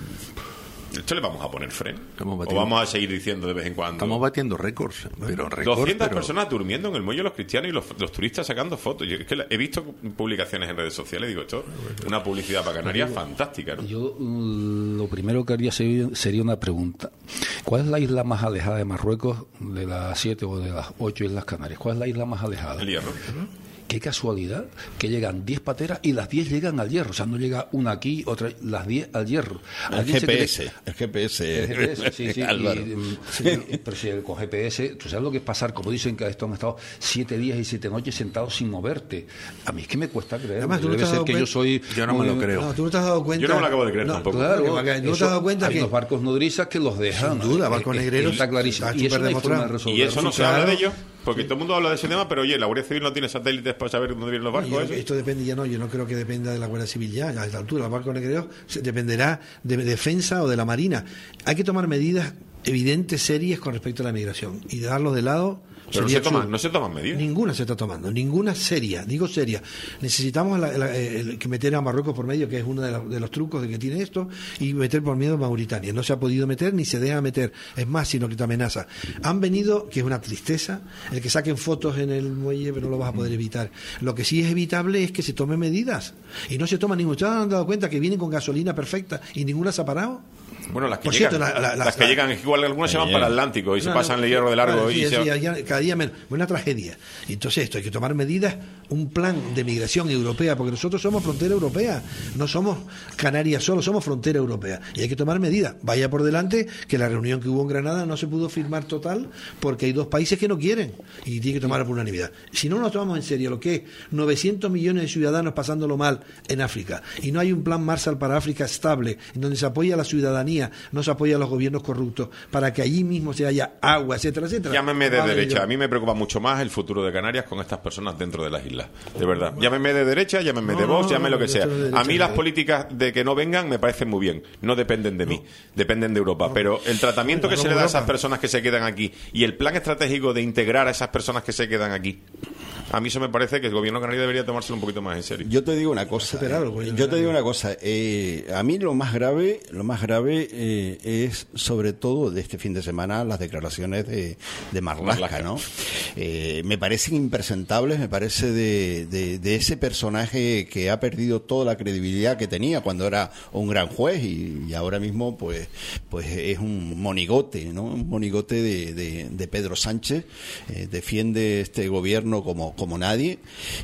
¿Esto le vamos a poner freno? ¿O vamos a seguir diciendo de vez en cuando? Estamos batiendo récords, pero récords. doscientas pero... personas durmiendo en el muelle de los cristianos y los, los turistas sacando fotos. Yo es que la, he visto publicaciones en redes sociales, digo, esto una publicidad para Canarias fantástica, ¿no? Yo mm, lo primero que haría sería, sería una pregunta. ¿Cuál es la isla más alejada de Marruecos de las siete o de las ocho Islas Canarias? ¿Cuál es la isla más alejada? El Hierro. Qué casualidad que llegan diez pateras y las diez llegan al Hierro. O sea, no llega una aquí, otra, las diez al Hierro. El G P S, el G P S. El G P S, sí, sí. Álvaro. Y, sí, pero si el, con G P S, tú sabes lo que es pasar, como dicen que esto han estado siete días y siete noches sentados sin moverte. A mí es que me cuesta creer. Además, tú no Debe te has ser dado que cuen- yo soy... Yo no me lo creo. No, tú no te has dado cuenta. Yo no me lo acabo de creer No, tampoco. Claro, Claro, tú no te has eso, dado cuenta hay que. los barcos nodrizas que los dejan. Sin duda, ¿no? barcos Es- es- negreros, Está clarísimo. está Y eso súper no hay forma de demostrado. Y resolverlo. eso no se claro. habla de ello, porque todo el mundo habla de ese tema, pero oye, la Guardia Civil no tiene satélites para saber dónde vienen los Yo barcos. creo ¿eso? que esto depende ya no, yo no creo que dependa de la Guardia Civil ya, a esta altura, los barcos negreros se- dependerá de defensa o de la Marina. Hay que tomar medidas evidentes, serias con respecto a la migración y dejarlos de lado. Pero no sería se, toman, absurdo. no se toman medidas. Ninguna se está tomando, ninguna seria, digo seria. Necesitamos la- la- el- que meter a Marruecos por medio, que es uno de, la- de los trucos de que tiene esto, y meter por medio a Mauritania. No se ha podido meter ni se deja meter, es más, sino que te amenaza. Han venido, que es una tristeza, el que saquen fotos en el muelle, pero no lo vas a poder evitar. Lo que sí es evitable es que se tomen medidas, y no se toman ninguna. ¿Ustedes han dado cuenta que vienen con gasolina perfecta y ninguna se ha parado? Bueno, las que Por llegan, cierto, la- la- las las- que la- llegan, es que igual algunas se van para el Atlántico y se No, pasan no, el hierro de largo claro, y sí, se... sí, ya- cada día menos. Una tragedia. Y entonces esto, hay que tomar medidas, un plan de migración europea, porque nosotros somos frontera europea, no somos Canarias solo, somos frontera europea. Y hay que tomar medidas. Vaya por delante que la reunión que hubo en Granada no se pudo firmar total porque hay dos países que no quieren y tiene que tomarlo por unanimidad. Si no nos tomamos en serio lo que es novecientos millones de ciudadanos pasándolo mal en África y no hay un plan Marshall para África estable, en donde se apoya a la ciudadanía, no se apoya a los gobiernos corruptos, para que allí mismo se haya agua, etcétera, etcétera. Llámeme de Madre derecha. Dios. A mí me preocupa mucho más el futuro de Canarias con estas personas dentro de las islas. De verdad. Llámeme de derecha, llámeme No, de Vox, no, llámeme no, lo que yo sea. estoy de A derecha, mí las ¿eh? políticas de que no vengan me parecen muy bien. No dependen de mí. Dependen de Europa. Pero el tratamiento No, que se como le da a esas Europa. personas que se quedan aquí y el plan estratégico de integrar a esas personas que se quedan aquí, a mí eso me parece que el gobierno canario debería tomárselo un poquito más en serio. Yo te digo una cosa. Superado el eh, gobierno yo te canario. digo una cosa. eh, a mí lo más grave, lo más grave eh, es sobre todo de este fin de semana las declaraciones de, de Marlaska, Marlaska. ¿no? Eh, me parecen impresentables, me parece de, de, de ese personaje que ha perdido toda la credibilidad que tenía cuando era un gran juez y, y ahora mismo pues pues es un monigote, ¿no? Un monigote de, de, de Pedro Sánchez. Eh, defiende este gobierno como como nadie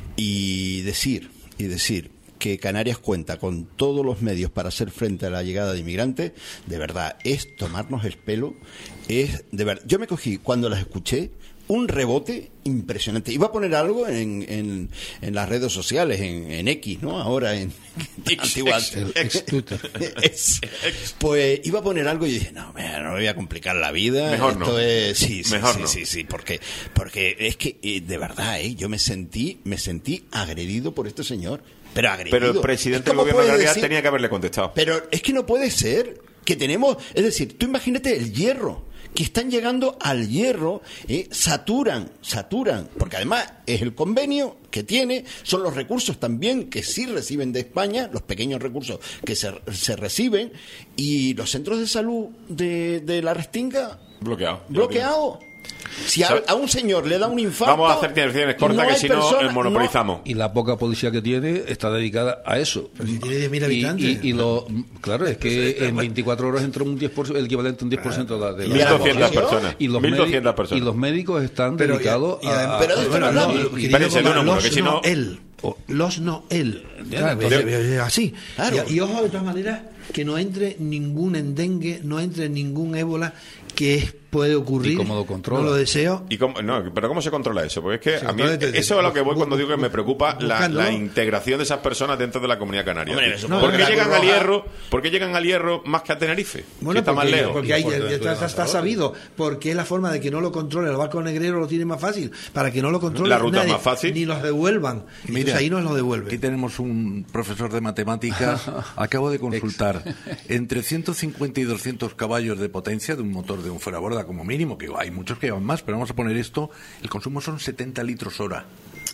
y decir y decir que Canarias cuenta con todos los medios para hacer frente a la llegada de inmigrantes, de verdad, es tomarnos el pelo, es de verdad. Yo me cogí, cuando las escuché, un rebote impresionante. Iba a poner algo en, en, en las redes sociales, en, en X, ¿no? Ahora en antigua- El ex Twitter. es- pues iba a poner algo y dije, no, mira, no me voy a complicar la vida. Mejor Esto no. es, sí, sí, Mejor sí, no. sí, sí, porque, porque es que eh, de verdad, eh, yo me sentí, me sentí agredido por este señor. Pero agredido. Pero el presidente del ¿Cómo gobierno de puedes Canarias decir- tenía que haberle contestado. Pero es que no puede ser que tenemos, es decir, tú imagínate el hierro que están llegando al hierro, eh, saturan, saturan, porque además es el convenio que tiene, son los recursos también que sí reciben de España, los pequeños recursos que se, se reciben, y los centros de salud de, de la Restinga bloqueado. bloqueado. Si a, a un señor le da un infarto... Vamos a hacer direcciones cortas, no que hay si persona, no, monopolizamos. Y la poca policía que tiene está dedicada a eso. Pero si tiene diez mil Y- habitantes. Y, y lo, claro, es que en veinticuatro horas entró un diez por ciento, el equivalente a un diez por ciento de la, de la mil doscientas población. personas. Y los, mil medi- doscientas personas. y los médicos están Pero, dedicados y- y además- a... Pero de esto bueno, no hablamos. no, querido Espérense, Comar, no, no, los que si no no- él, o los no él. Claro, Entonces- es- es así. Claro. Y, y ojo, de todas maneras, que no entre ningún endengue, no entre ningún ébola, que es, puede ocurrir. ¿Y cómo lo controla? No lo deseo. ¿Y cómo, no, pero ¿cómo se controla eso? Porque es que Se a mí controla desde- eso es a lo que voy cuando digo que me preocupa la, buscando. la integración de esas personas dentro de la Comunidad Canaria. Hombre, eso ¿Por puede qué ser llegan la al Cruz Roja. Hierro? ¿Por qué llegan al Hierro más que a Tenerife? que Bueno, está más porque, lejos. porque hay, Fuerteventura está, está Lanzarote. sabido, porque es la forma de que no lo controle. El barco negrero lo tiene más fácil, para que no lo controle La ruta nadie, más fácil. ni los devuelvan. Entonces Mira, ahí nos lo aquí devuelven. tenemos un profesor de matemáticas. Acabo de consultar. Entre ciento cincuenta y doscientos caballos de potencia de un motor de un fueraborda como mínimo, que hay muchos que llevan más, pero vamos a poner esto, el consumo son setenta litros hora.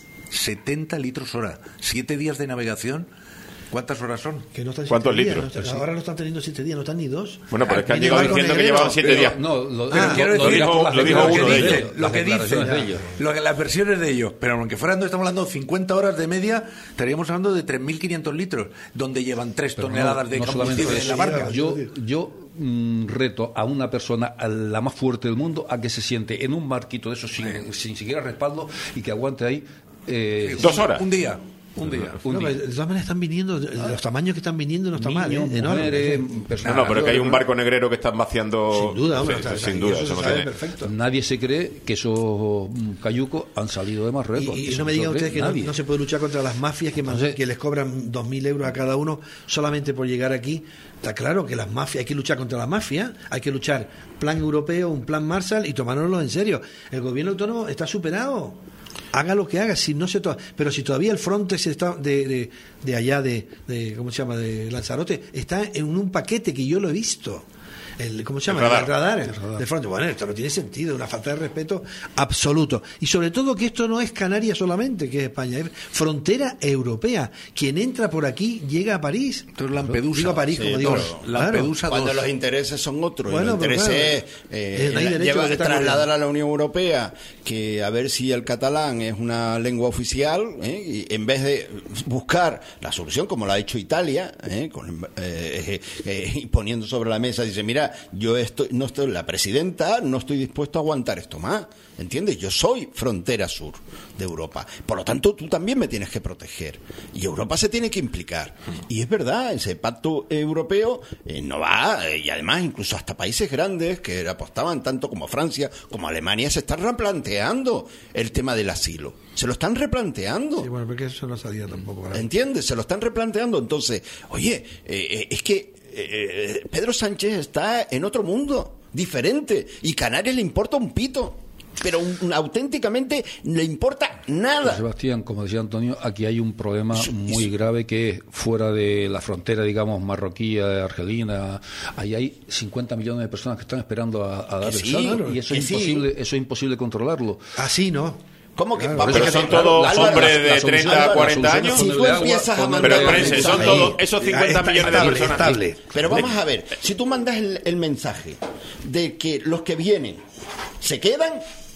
setenta litros hora. Siete días de navegación. ¿Cuántas horas son? Que no están ¿Cuántos siete días, litros? no están- ahora no están teniendo siete días, no están ni dos. Bueno, pero es que han Viene llegado barco diciendo que negrero, llevaban siete pero- días. No, lo, Ah, lo- quiero lo decir, dirás por las lo dijo declaraciones uno de de ellos. ellos, Lo las que declaraciones dice, de ellos. lo que- las versiones de ellos, pero aunque fueran, no estamos hablando de cincuenta horas de media, estaríamos hablando de tres mil quinientos litros, donde llevan tres Pero no- toneladas de no solamente combustible en la eso. barca. Yo, yo mm, reto a una persona, a la más fuerte del mundo, a que se siente en un barquito de esos sin, sin siquiera respaldo y que aguante ahí eh, Dos horas. Un día. Un día. un No, día. pero de todas maneras están viniendo, los tamaños que están viniendo no está mal, Niños, ¿eh? Enorme. mujeres, No, personas no, pero es que hay un mayores. barco negrero que están vaciando. Sin duda, hombre, Sí, o sea, sí, sin y duda, eso eso se no sabe tiene. perfecto. Nadie se cree que esos mm, cayucos han salido de Marruecos. Y, y Eso no me se digan lo cree ustedes que no, nadie. no se puede luchar contra las mafias que, man- Entonces- que les cobran dos mil euros a cada uno solamente por llegar aquí. Está claro que las mafias, hay que luchar contra la mafia, hay que luchar plan europeo, un plan Marshall y tomárnoslo en serio. El gobierno autónomo está superado. Haga lo que haga, si no se to- pero si todavía el Frontex está de, de, de allá de, de ¿cómo se llama? De Lanzarote está en un paquete que yo lo he visto. El, ¿Cómo se llama? El radar. El radar, el de Frontex. Bueno, esto no tiene sentido, una falta de respeto absoluto. Y sobre todo que esto no es Canarias solamente, que es España, es frontera europea. Quien entra por aquí llega a París. Esto es Lampedusa. Digo a París, Sí, como digo. pero Claro. Lampedusa Cuando dos. los intereses son otros, y Bueno, los pero intereses claro, eh, eh, no hay derecho lleva a lo que está trasladar ocurriendo. a la Unión Europea que a ver si el catalán es una lengua oficial, ¿eh? Y en vez de buscar la solución como la ha hecho Italia, ¿eh? Con, eh, eh, eh, y poniendo sobre la mesa, dice, mira, yo estoy, no estoy, la presidenta, no estoy dispuesto a aguantar esto más, ¿entiendes? Yo soy frontera sur de Europa, por lo tanto tú también me tienes que proteger y Europa se tiene que implicar. Y es verdad, ese pacto europeo eh, no va, eh, y además incluso hasta países grandes que apostaban tanto como Francia, como Alemania, se están replanteando el tema del asilo, se lo están replanteando. Sí, bueno, porque eso no salía tampoco. ¿verdad? ¿Entiendes? Se lo están replanteando. Entonces, oye, eh, eh, es que eh, Pedro Sánchez está en otro mundo, diferente, y Canarias le importa un pito, pero un- un- auténticamente le importa nada. Sebastián, como decía Antonio, aquí hay un problema muy grave que es fuera de la frontera, digamos, marroquí, argelina. Ahí hay cincuenta millones de personas que están esperando a, a dar Que el sí, salto y eso que es sí. imposible, eso es imposible controlarlo. Así no. ¿Cómo que? Claro, vamos Pero a son ver, todos Álvaro, hombres la de solución- treinta, la cuarenta solución años. Si es tú ponerle agua, empiezas a ponerle mandar Pero un espérense, son mensaje- todos esos cincuenta Está- millones de estable, personas. estable. Pero vamos a ver, si tú mandas el, el mensaje de que los que vienen se quedan,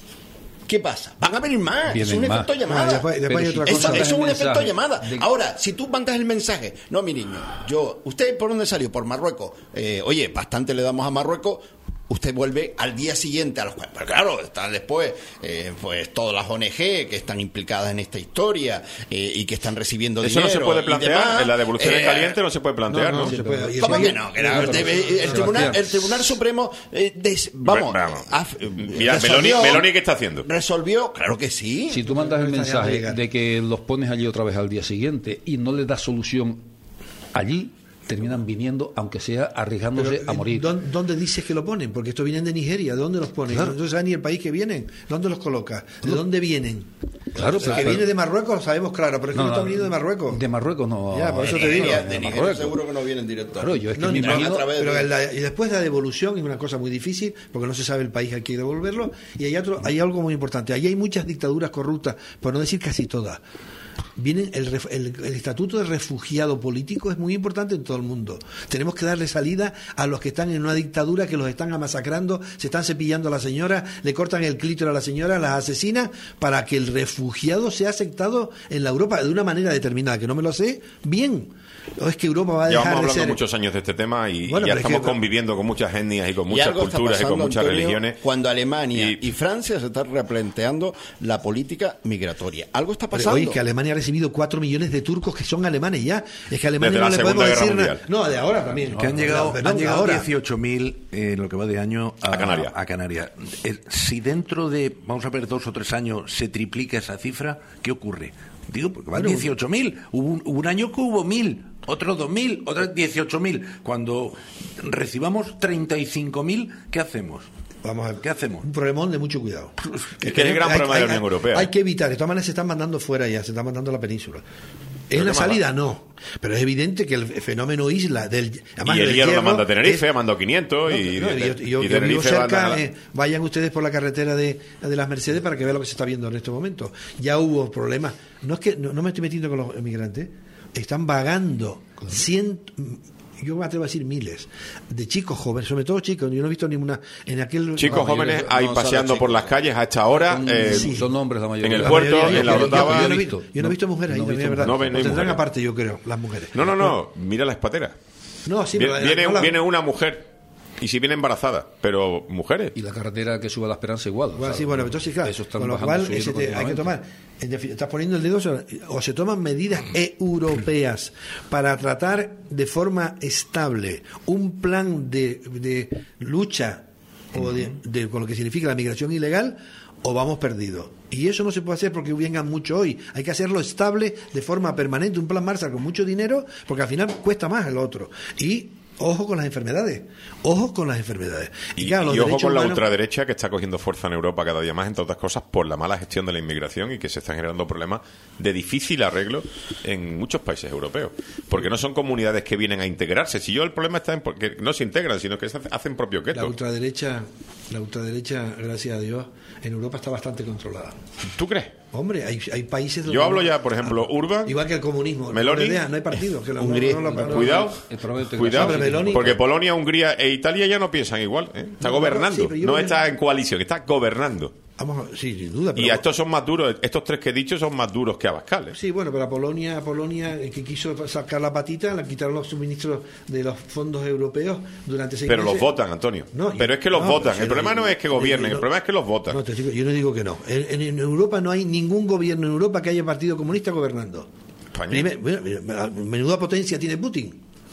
¿qué pasa? Van a venir más. Vienen es un más. efecto Bueno, llamada. después, después hay Pero otra si- Eso, cosa. eso es un el efecto mensaje llamada. de- Ahora, si tú mandas el mensaje, no, mi niño, yo, ¿usted por dónde salió? Por Marruecos. Eh, oye, bastante le damos a Marruecos. Usted vuelve al día siguiente a los cuales, pero claro, están después eh, pues todas las O N G que están implicadas en esta historia eh, y que están recibiendo Eso no dinero se puede y plantear. demás. En la devolución en Eh, caliente no se puede plantear, no, ¿no? no se puede. Y ¿Cómo eso- que no? Que la- el, el tribunal, el Tribunal Supremo, eh, des- vamos, Vamos. ha- Mira, Meloni, resolvió- Meloni, ¿qué está haciendo? Resolvió, claro que sí. Si tú mandas el No estaría mensaje llegar. de que los pones allí otra vez al día siguiente y no le das solución allí, terminan viniendo, aunque sea arriesgándose Pero, a morir. ¿dónde, ¿Dónde dices que lo ponen? Porque estos vienen de Nigeria. ¿De dónde los ponen? Claro. No sabes ni el país que vienen. ¿Dónde los coloca? ¿De dónde vienen? Claro, O sea, pero- que pero- viene de Marruecos, lo sabemos claro, pero es que no, No, están no, viniendo de Marruecos. De Marruecos no. Ya, por eso te De digo. Nigeria, de de Nigeria Marruecos. seguro que no vienen directos. Claro, yo es que No, me ni- imagino. a través pero de- la- y después la devolución es una cosa muy difícil porque no se sabe el país al que hay que devolverlo. Y hay, otro, hay algo muy importante. Ahí hay muchas dictaduras corruptas, por no decir casi todas. Vienen el, ref- el, el estatuto de refugiado político es muy importante en todo el mundo. Tenemos que darle salida a los que están en una dictadura, que los están masacrando, se están cepillando a la señora, le cortan el clítoris a la señora, las asesinan, para que el refugiado sea aceptado en la Europa de una manera determinada, que no me lo sé bien. ¿O es que Europa va a dejar Llevamos de hablando ser... muchos años de este tema y, Bueno, y ya pero es estamos que- conviviendo con muchas etnias y con Y muchas algo está culturas y con pasando, muchas Antonio, religiones. cuando Alemania Y- y, Francia se están replanteando la política migratoria. Algo está Pero, pasando. oye, que Alemania ha recibido cuatro millones de turcos que son alemanes ya. Es que a Alemania Desde no la le Segunda podemos Guerra decir nada. Mundial. No, de ahora también. Que han No, llegado, pero han de llegado ahora. dieciocho mil en lo que va de año a, A Canarias. a Canarias. Eh, Si dentro de, vamos a ver, dos o tres años se triplica esa cifra, ¿qué ocurre? Digo, porque van Bueno, dieciocho mil. Hubo un, hubo un año que hubo mil, otros dos mil, otros dieciocho mil. Cuando recibamos treinta y cinco mil, ¿qué hacemos? Vamos a ver. ¿Qué hacemos? Un problemón de mucho cuidado. Es que es el gran problema de la Unión Europea. Hay que evitar. De todas maneras se están mandando fuera ya, se están mandando a la península. ¿Es Pero la qué mala. salida? No. Pero es evidente que el fenómeno isla del... además Y el del hierro lo manda a Tenerife, es- ha mandado quinientos No, y, no, de- yo, yo- y yo vivo Tenerife cerca, manda- eh, vayan ustedes por la carretera de, de las Mercedes para que vean lo que se está viendo en este momento. Ya hubo problemas. No es que no, no me estoy metiendo con los emigrantes, están vagando ciento, yo me atrevo a decir miles de chicos jóvenes, sobre todo chicos. Yo no he visto ninguna en aquel Chicos La jóvenes mayoría- ahí no, paseando solo por chicos. las calles a esta hora. Son, eh, sí. son hombres la mayoría. en el La puerto, mayoría- en la yo- yo- Orotava. yo no he visto. visto- yo no he visto mujeres ahí No he también, visto ¿verdad? No ven- no hay Tendrán mujeres. aparte, yo creo, las mujeres. No, no, no, mira la espatera. No, sí, Viene, pero la- viene, no la- viene una mujer y si viene embarazada, pero mujeres. Y la carretera que sube a la Esperanza igual. Bueno, o sea, sí, bueno, entonces claro, eso están con lo bajando, cual subiendo ese te- hay que continuamente. tomar, en definitiva, estás poniendo el dedo sobre- o se toman medidas europeas para tratar de forma estable un plan de, de lucha o de, de- con lo que significa la migración ilegal, o vamos perdidos. Y eso no se puede hacer porque vengan mucho hoy. Hay que hacerlo estable, de forma permanente, un plan Marshall con mucho dinero, porque al final cuesta más el otro. Y ojo con las enfermedades, ojo con las enfermedades. Y, claro, los y ojo derechos con la humanos- ultraderecha que está cogiendo fuerza en Europa cada día más, entre otras cosas, por la mala gestión de la inmigración y que se están generando problemas de difícil arreglo en muchos países europeos. Porque no son comunidades que vienen a integrarse. Si yo el problema está en que no se integran, sino que se hace- hacen propio La gueto. ultraderecha, la ultraderecha, gracias a Dios, en Europa está bastante controlada. ¿Tú crees? Hombre, hay, hay países donde... Yo hablo ya, por ejemplo, Urban, Igual que el comunismo. Meloni. No, idea, no hay partidos. Que lo- Hungría. no- no- no- no- Cuidado, El problema de cuidado, Hombre, Meloni- porque Polonia, Hungría e Italia ya no piensan igual. ¿eh? Está No, gobernando, sí, pero yo no creo está que- en coalición, está gobernando. Vamos a- sí, sin duda. Pero, Y estos son más duros, estos tres que he dicho son más duros que Abascal. ¿eh? Sí, bueno, pero a Polonia, a Polonia eh, que quiso sacar la patita, le quitaron los suministros de los fondos europeos durante seis Pero meses. los votan, Antonio. No, pero es que los no, votan. pero El si problema no- no es que no, gobiernen, no, el problema es que los votan. No, te digo- yo no digo que no. En, en Europa no hay ningún gobierno en Europa que haya partido comunista gobernando. España. Primer- bueno, mira, menuda potencia tiene Putin.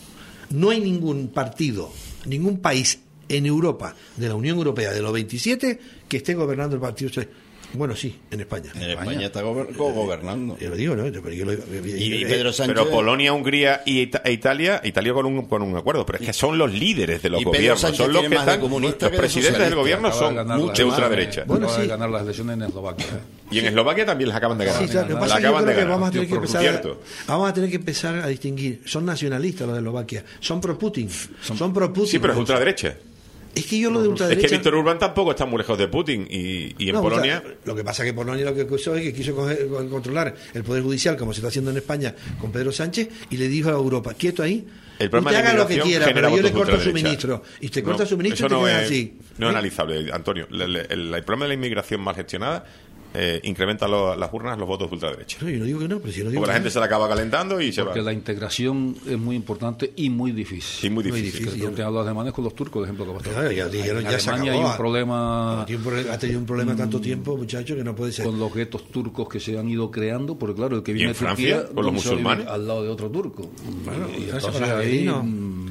No hay ningún partido, ningún país en Europa, de la Unión Europea, de los veintisiete, que esté gobernando el partido. Bueno, sí, en España. En España está gober- gobernando. Yo lo digo, ¿no? Pero yo lo- Y, y eh, Pedro Sánchez. Pero Polonia, Hungría y Ita- e Italia, Italia con un, con un acuerdo, pero es que son los líderes de los y Pedro gobiernos, Sánchez son los tiene que más de están, comunista los que de presidentes del socialista. gobierno Acaba de son ganar de la- ultraderecha. Bueno, acaba de sí. ganar las elecciones en Eslovaquia. ¿eh? Y en Eslovaquia también les acaban de ganar. Sí, claro, lo que La pasa es que yo acaban de creo que ganar. vamos a tener que Por empezar cierto. a, vamos a tener que empezar a distinguir. Son nacionalistas los de Eslovaquia, son pro Putin, son, pro Putin. Sí, pero es ultraderecha. Es que yo lo de Es ultraderecha. que Víctor Orbán tampoco está muy lejos de Putin y, y en No, Polonia... o sea, lo que pasa es que Polonia lo que quiso es que quiso coger- controlar el poder judicial, como se está haciendo en España con Pedro Sánchez, y le dijo a Europa, quieto ahí, El problema usted de la haga lo que inmigración quiera, genera pero yo le votos corto ultraderecha. suministro. Y te No, corta suministro y eso te no quedas es, así. no es ¿Eh? analizable, Antonio. Le- le- El, el problema de la inmigración mal gestionada eh, incrementa lo- las urnas los votos de ultraderecha. No, yo no digo que no, pero si yo no digo Porque la que gente no. se la acaba calentando y se va. Porque la integración es muy importante y muy difícil. Sí, muy Muy difícil. difícil. Yo tengo los alemanes con los turcos, de ejemplo. Que Claro, ya dijeron, en ya se Alemania acabó. hay un problema Ha tenido un pro- ha tenido un problema tanto tiempo, muchacho, que no puede ser. con los guetos turcos que se han ido creando, porque claro, el que ¿Y viene en de Turquía Francia, con los no se va a vivir musulmanes? al lado de otro turco. Bueno, y Francia entonces con los ahí, argelinos. mm,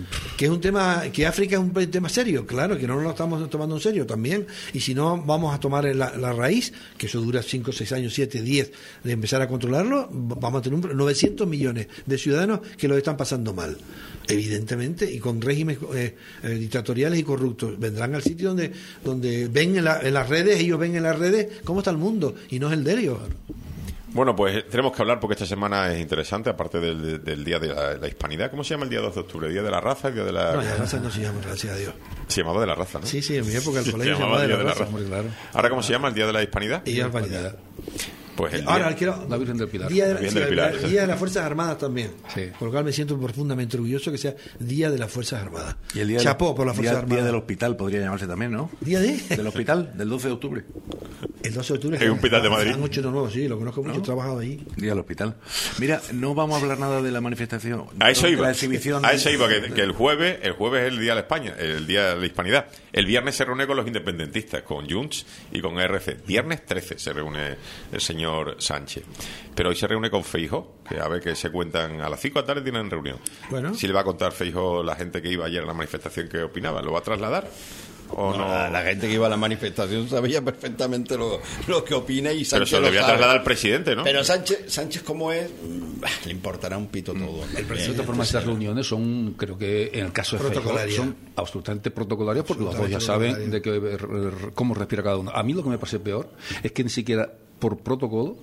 Que es un tema, que África es un tema serio, claro, que no nos lo estamos tomando en serio también. Y si no, vamos a tomar la, la raíz, que eso dura cinco, seis años, siete, diez, de empezar a controlarlo, vamos a tener un, novecientos millones de ciudadanos que lo están pasando mal. Evidentemente, y con regímenes eh, eh, dictatoriales y corruptos, vendrán al sitio donde donde ven en, la, en las redes, ellos ven en las redes cómo está el mundo, y no es el de ellos. Bueno, pues tenemos que hablar porque esta semana es interesante, aparte del, del Día de la, la Hispanidad. ¿Cómo se llama el día dos de octubre? ¿Día de la Raza? ¿El Día de la...? No, la raza no se llama, gracias a Dios. Se llamaba de la Raza, ¿no? Sí, sí, en mi época el colegio se se llamaba llamaba de la, de la raza. Raza. Muy claro. ¿Ahora cómo se llama? ¿El Día de la Hispanidad? Y la Hispanidad. Pues el día... Ahora quiero la Virgen del Pilar. Día de, La Virgen sí, del Pilar. el Día de las Fuerzas Armadas también. Sí. Por lo cual me siento profundamente orgulloso que sea Día de las Fuerzas Armadas. Y el día Chapó del, por las Fuerzas día, Armadas. Día del Hospital podría llamarse también, ¿no? ¿Día de? Del Hospital, del doce de octubre. El doce de octubre. Es un hospital de Madrid. Han hecho uno nuevo, sí, lo conozco mucho, he trabajado ahí. Día del Hospital. Mira, no vamos a hablar nada de la manifestación. A eso de iba. La exhibición. A eso iba, que, que el jueves, el jueves es el Día de la España, el Día de la Hispanidad. El viernes se reúne con los independentistas, con Junts y con E R C. Viernes trece se reúne el señor Sánchez. Pero hoy se reúne con Feijóo, que a ver que se cuentan a las cinco de la tarde tienen reunión. Bueno. Si le va a contar Feijóo la gente que iba ayer a la manifestación que opinaba, ¿lo va a trasladar? ¿O no? La, la gente que iba a la manifestación sabía perfectamente lo, lo que opina y Pero Sánchez se lo lo debía sabe. trasladar al presidente, ¿no? Pero Sánchez, Sánchez como es, mm, le importará un pito todo. El de todas formas, estas reuniones son, creo que en el caso de Feijóo, Protocolarias. son absolutamente protocolarias porque los dos ya saben de que, r- r- cómo respira cada uno. A mí lo que me parece peor es que ni siquiera por protocolo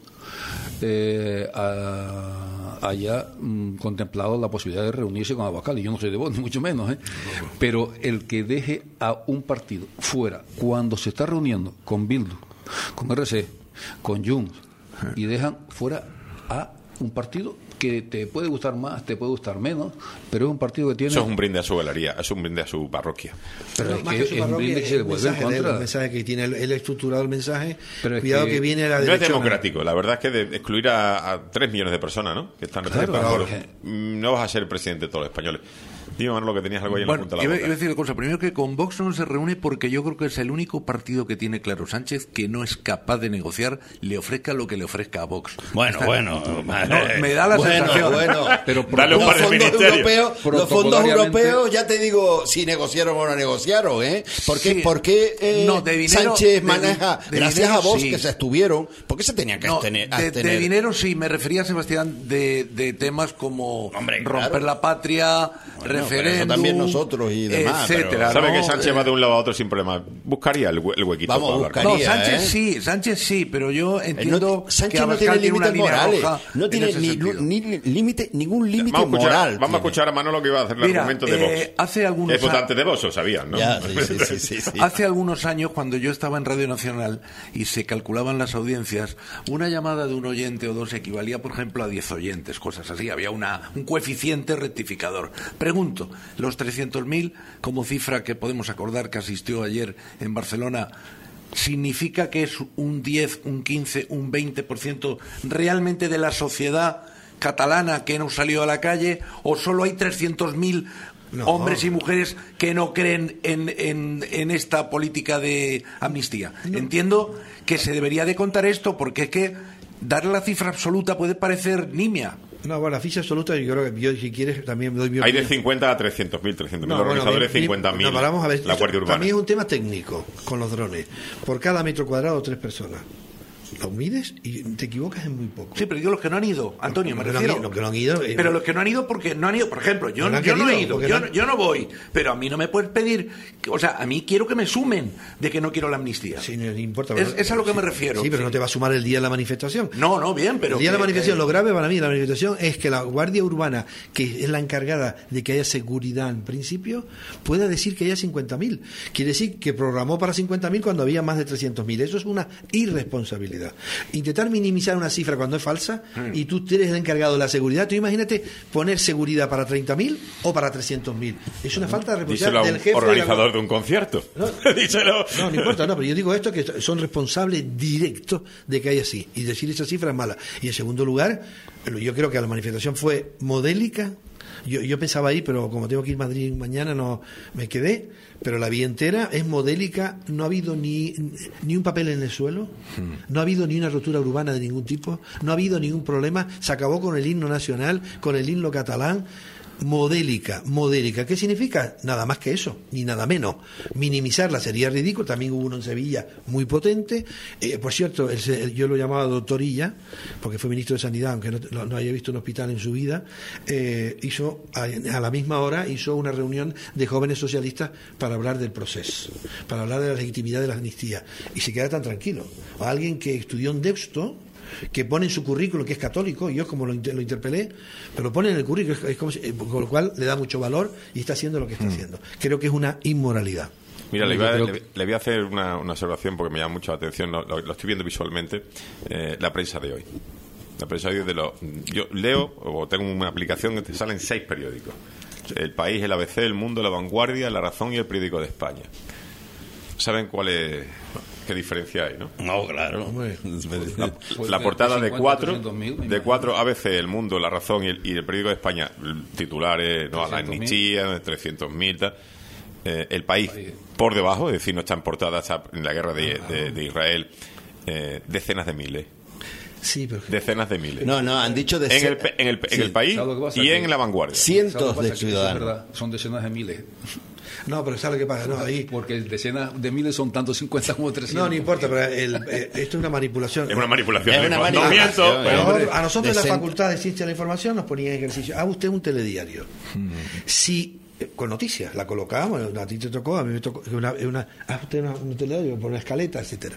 eh, a, haya mm, contemplado la posibilidad de reunirse con Abascal. Y yo no soy de Vox, ni mucho menos, ¿eh? Pero el que deje a un partido fuera cuando se está reuniendo con Bildu, con R C, con Junts, y dejan fuera a un partido que te puede gustar más, te puede gustar menos, pero es un partido que tiene... Eso es un brinde a su galería, es un brinde a su parroquia. Pero es más que su es un parroquia, brinde que se el devuelve en mensaje de él, contra. el mensaje que tiene, él, él ha estructurado el mensaje. Pero es Cuidado que que, viene la No es derechona. democrático, la verdad es que de excluir a, a tres millones de personas, ¿no? Que están Claro, representadas por- porque- no vas a ser el presidente de todos los españoles. Dime, Manolo, que tenías algo ahí en Bueno, la punta de iba, la iba a boca. decir una cosa. Primero, que con Vox no se reúne porque yo creo que es el único partido que tiene claro Sánchez que no es capaz de negociar, le ofrezca lo que le ofrezca a Vox. Bueno, Está- bueno, No, me da la bueno, sensación. bueno. Pero Dale un los par de fondos ministerios. europeos, los fondos Protocolariamente- europeos, ya te digo si negociaron o no negociaron, ¿eh? ¿Por qué, Sí. por qué, eh, No, de dinero- Sánchez de- maneja, de gracias dinero, a vos sí. que se estuvieron, ¿por qué se tenía que No, abstener? de, de abstener? dinero sí, me refería, Sebastián, de, de temas como Hombre, romper claro. la patria, pero referéndum, eso también nosotros y demás, etcétera. pero- ¿Sabe ¿no? que Sánchez va de un lado a otro sin problema? Buscaría el, hue- el huequito Vamos, para hablar. buscaría. No, Sánchez ¿eh? sí, Sánchez sí, pero yo Eh, entiendo no- Sánchez que no Abascal tiene una límites línea morales, roja no en tiene ese ni, sentido. ni límite, ningún límite Vamos a escuchar, moral. vamos a tiene. escuchar a Manolo que va a hacer el Mira, argumento de eh, Vox. hace algunos Es votante de Vox, lo sabían, ¿no? Ya, sí, sí, sí, sí, sí. Hace algunos años, cuando yo estaba en Radio Nacional y se calculaban las audiencias, una llamada de un oyente o dos equivalía, por ejemplo, a diez oyentes, cosas así. Había una, un coeficiente rectificador. Pregunto, los trescientos mil, como cifra que podemos acordar que asistió ayer en Barcelona, ¿significa que es un diez, un quince, un veinte por ciento realmente de la sociedad catalana que no salió a la calle, o solo hay trescientos mil No. hombres y mujeres que no creen en, en, en esta política de amnistía? Entiendo que se debería de contar esto, porque es que dar la cifra absoluta puede parecer nimia. No, bueno, la ficha absoluta, yo creo que yo, si quieres, también doy mi Hay de opinión. cincuenta a trescientos mil, trescientos mil No, bueno, organizadores, mi- mi- cincuenta mil no, pero vamos a ver, la esto Guardia Urbana. Para mí es un tema técnico con los drones. Por cada metro cuadrado, tres personas. Lo mides y te equivocas en muy poco. Sí, pero digo los que no han ido, Antonio, me Los que no han refiero. ido, los que no han ido, eh, Pero los que no han ido porque no han ido, por ejemplo, yo No no, han yo no he querido, ido, porque yo, no- no- yo no voy, pero a mí no me puedes pedir, que- o sea, a mí quiero que me sumen de que no quiero la amnistía. Sí, no, no importa. Es- pero- es a lo que me sí, refiero. Sí, pero no te va a sumar el día de la manifestación. No, no, bien, pero... el día de la que- manifestación, que- lo grave para mí de la manifestación es que la Guardia Urbana, que es la encargada de que haya seguridad en principio, pueda decir que haya cincuenta mil. Quiere decir que programó para cincuenta mil cuando había más de trescientos mil. Eso es una irresponsabilidad. Intentar minimizar una cifra cuando es falsa y tú eres el encargado de la seguridad. Tú imagínate poner seguridad para treinta mil o para trescientos mil. Es una falta de Díselo responsabilidad a del un jefe de la- organizador de un concierto. No. Díselo. No, no importa, no, pero yo digo esto, que son responsables directos de que haya así. Y decir esa cifra es mala. Y en segundo lugar, yo creo que la manifestación fue modélica. Yo, yo pensaba ir, pero como tengo que ir a Madrid mañana, no me quedé. Pero la vía entera es modélica. No ha habido ni, ni un papel en el suelo. No ha habido ni una rotura urbana de ningún tipo. No ha habido ningún problema. Se acabó con el himno nacional, con el himno catalán. modélica, modélica. ¿Qué significa? Nada más que eso, ni nada menos. Minimizarla sería ridículo. También hubo uno en Sevilla muy potente. Eh, por cierto, el, el, yo lo llamaba doctorilla, porque fue ministro de Sanidad, aunque no, no, no haya visto un hospital en su vida. Eh, hizo a, a la misma hora hizo una reunión de jóvenes socialistas para hablar del proceso, para hablar de la legitimidad de la amnistía. Y se queda tan tranquilo. O alguien que estudió en Deusto, que pone en su currículum que es católico, y yo como lo, inter, lo interpelé, pero lo pone en el currículum, es como si, con lo cual le da mucho valor y está haciendo lo que está mm. haciendo. Creo que es una inmoralidad. Mira, le voy, a, le, le voy a hacer una, una observación porque me llama mucho la atención, lo, lo, lo estoy viendo visualmente, eh, la prensa de hoy. La prensa de hoy de los... Yo leo, o tengo una aplicación que te salen seis periódicos. El País, el A B C, El Mundo, La Vanguardia, La Razón y El Periódico de España. ¿Saben cuál es, qué diferencia hay, no? No, claro. La, la portada de cuatro, de cuatro A B C, El Mundo, La Razón y el, y el Periódico de España, titulares, no, a la amnistía, trescientos mil, tal. Eh, el País por debajo, es decir, no está en portada, está en la guerra de, de, de Israel, eh, decenas de miles. Sí, pero... Decenas de miles. No, no, han dicho de en el, en el, en sí. el País y en La Vanguardia. Cientos de ciudadanos. Son decenas de miles. No, pero ¿sabes lo que pasa? No, ahí... Porque decenas de miles son tanto cincuenta como trescientos. No, no importa, pero el, eh, esto es una manipulación. Es una manipulación. Es una manipulación. No miento. Pero Pero... a nosotros de en la cent... Facultad de Ciencia de la Información nos ponían ejercicio. Haga usted un telediario. Hmm. Si... con noticias, la colocamos, a ti te tocó, a mí me tocó, una, una, haz usted una, un telediario, por una escaleta, etcétera.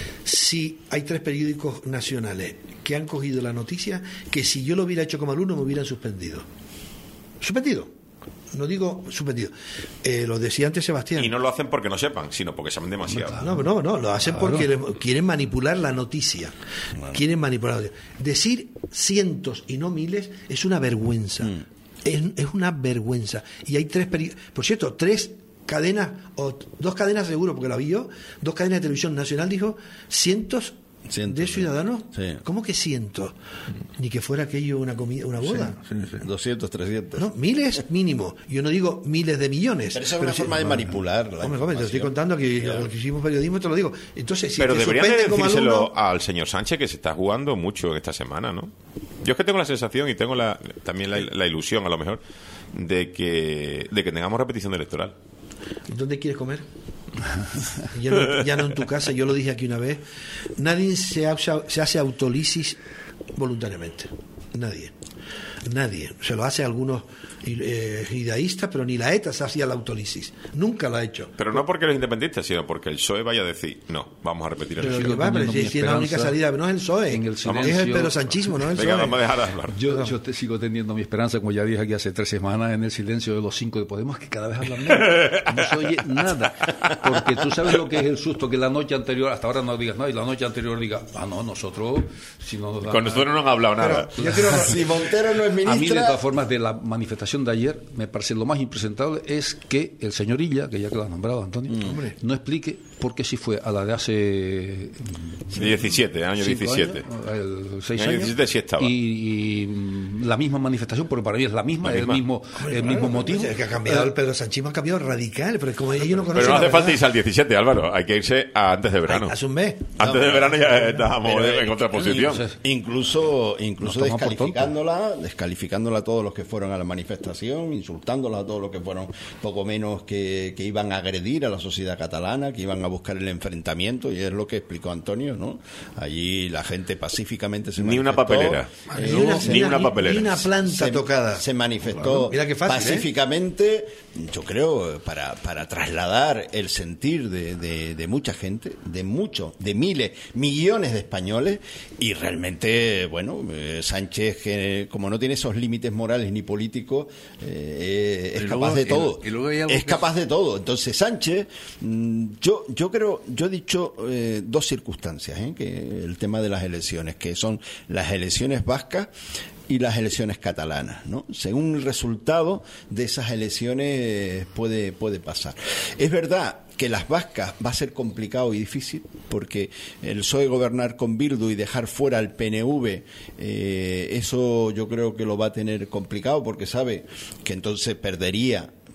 Si hay tres periódicos nacionales que han cogido la noticia, que si yo lo hubiera hecho como alumno me hubieran suspendido. Suspendido. No digo suspendido. Eh, lo decía antes Sebastián. Y no lo hacen porque no sepan, sino porque saben demasiado. No, no, no, lo hacen claro. porque quieren manipular la noticia. Bueno. Quieren manipular la noticia. Decir cientos y no miles es una vergüenza. Mm. Es, es una vergüenza. Y hay tres, peri- por cierto, tres cadenas, o dos cadenas seguro, porque la vi yo, dos cadenas de televisión nacional, dijo, cientos, cientos de ciudadanos. Sí. ¿Cómo que cientos? Ni que fuera aquello una comida, una boda. Sí, sí, sí. doscientos, trescientos. No, miles mínimo. Yo no digo miles de millones. Pero eso es una pero forma si, de manipular. No, hombre, hombre, te estoy contando que claro. Lo que hicimos periodismo, te lo digo. Entonces, si pero te deberían de decírselo alumno... al señor Sánchez, que se está jugando mucho esta semana, ¿no? Yo es que tengo la sensación y tengo la, también la, la ilusión, a lo mejor, de que, de que tengamos repetición electoral. ¿Dónde quieres comer? Ya no, ya no en tu casa, yo lo dije aquí una vez. Nadie se hace, se hace autolisis voluntariamente. Nadie. Nadie. Se lo hace algunos eh, judaístas, pero ni la ETA se hacía la autolisis. Nunca lo ha hecho. Pero no porque los independentistas, sino porque el P S O E vaya a decir, no, vamos a repetir el pero va, pero si, si es la única salida, no es el P S O E, en el silencio, es el perosanchismo, no es el P S O E. Venga, vamos a dejar de hablar. Yo, yo te sigo teniendo mi esperanza, como ya dije aquí hace tres semanas, en el silencio de los cinco de Podemos, que cada vez hablan menos. No se oye nada. Porque tú sabes lo que es el susto, que la noche anterior, hasta ahora no digas nada, y la noche anterior diga, ah, no, nosotros, si no nos dan Con nosotros no han hablado nada. Pero, yo creo que si Montero no es ministra... A mí, de todas formas, de la manifestación de ayer, me parece lo más impresentable es que el señor Illa, que ya que lo ha nombrado Antonio, mm. no explique por qué si fue a la de hace diecisiete, año diecisiete. Años, el seis año años, diecisiete sí estaba. Y, y la misma manifestación, porque para mí es la misma, la misma. el mismo, Hombre, el claro, mismo motivo. Es que ha cambiado, el Pedro Sanchismo ha cambiado radical, pero como ellos no conocen. Pero no hace falta irse al diecisiete, Álvaro, hay que irse a antes de verano. Ay, hace un mes. Antes no, de verano ya estábamos pero, en otra posición. Incluso, incluso descalificándola, descalificándola a todos los que fueron a la manifestación, insultándola a todos los que fueron poco menos que, que iban a agredir a la sociedad catalana, que iban a buscar el enfrentamiento, y es lo que explicó Antonio, ¿no? Allí la gente pacíficamente se ni manifestó. Una papelera. Eh, ni, una, ni una papelera. Ni una planta se, tocada. Se manifestó Mira qué fácil, pacíficamente, ¿eh? Yo creo, para, para trasladar el sentir de, de, de mucha gente, de muchos, de miles, millones de españoles, y realmente, bueno, eh, Sánchez, que como no tiene esos límites morales ni políticos, eh, es capaz de todo. Y, y es que... capaz de todo. Entonces, Sánchez, yo, yo creo, yo he dicho eh, dos circunstancias, ¿eh? Que el tema de las elecciones, que son las elecciones vascas y las elecciones catalanas, ¿no? Según el resultado de esas elecciones puede, puede pasar. Es verdad que las vascas va a ser complicado y difícil, porque el P S O E gobernar con Bildu y dejar fuera al P N V, eh, eso yo creo que lo va a tener complicado, porque sabe que entonces perdería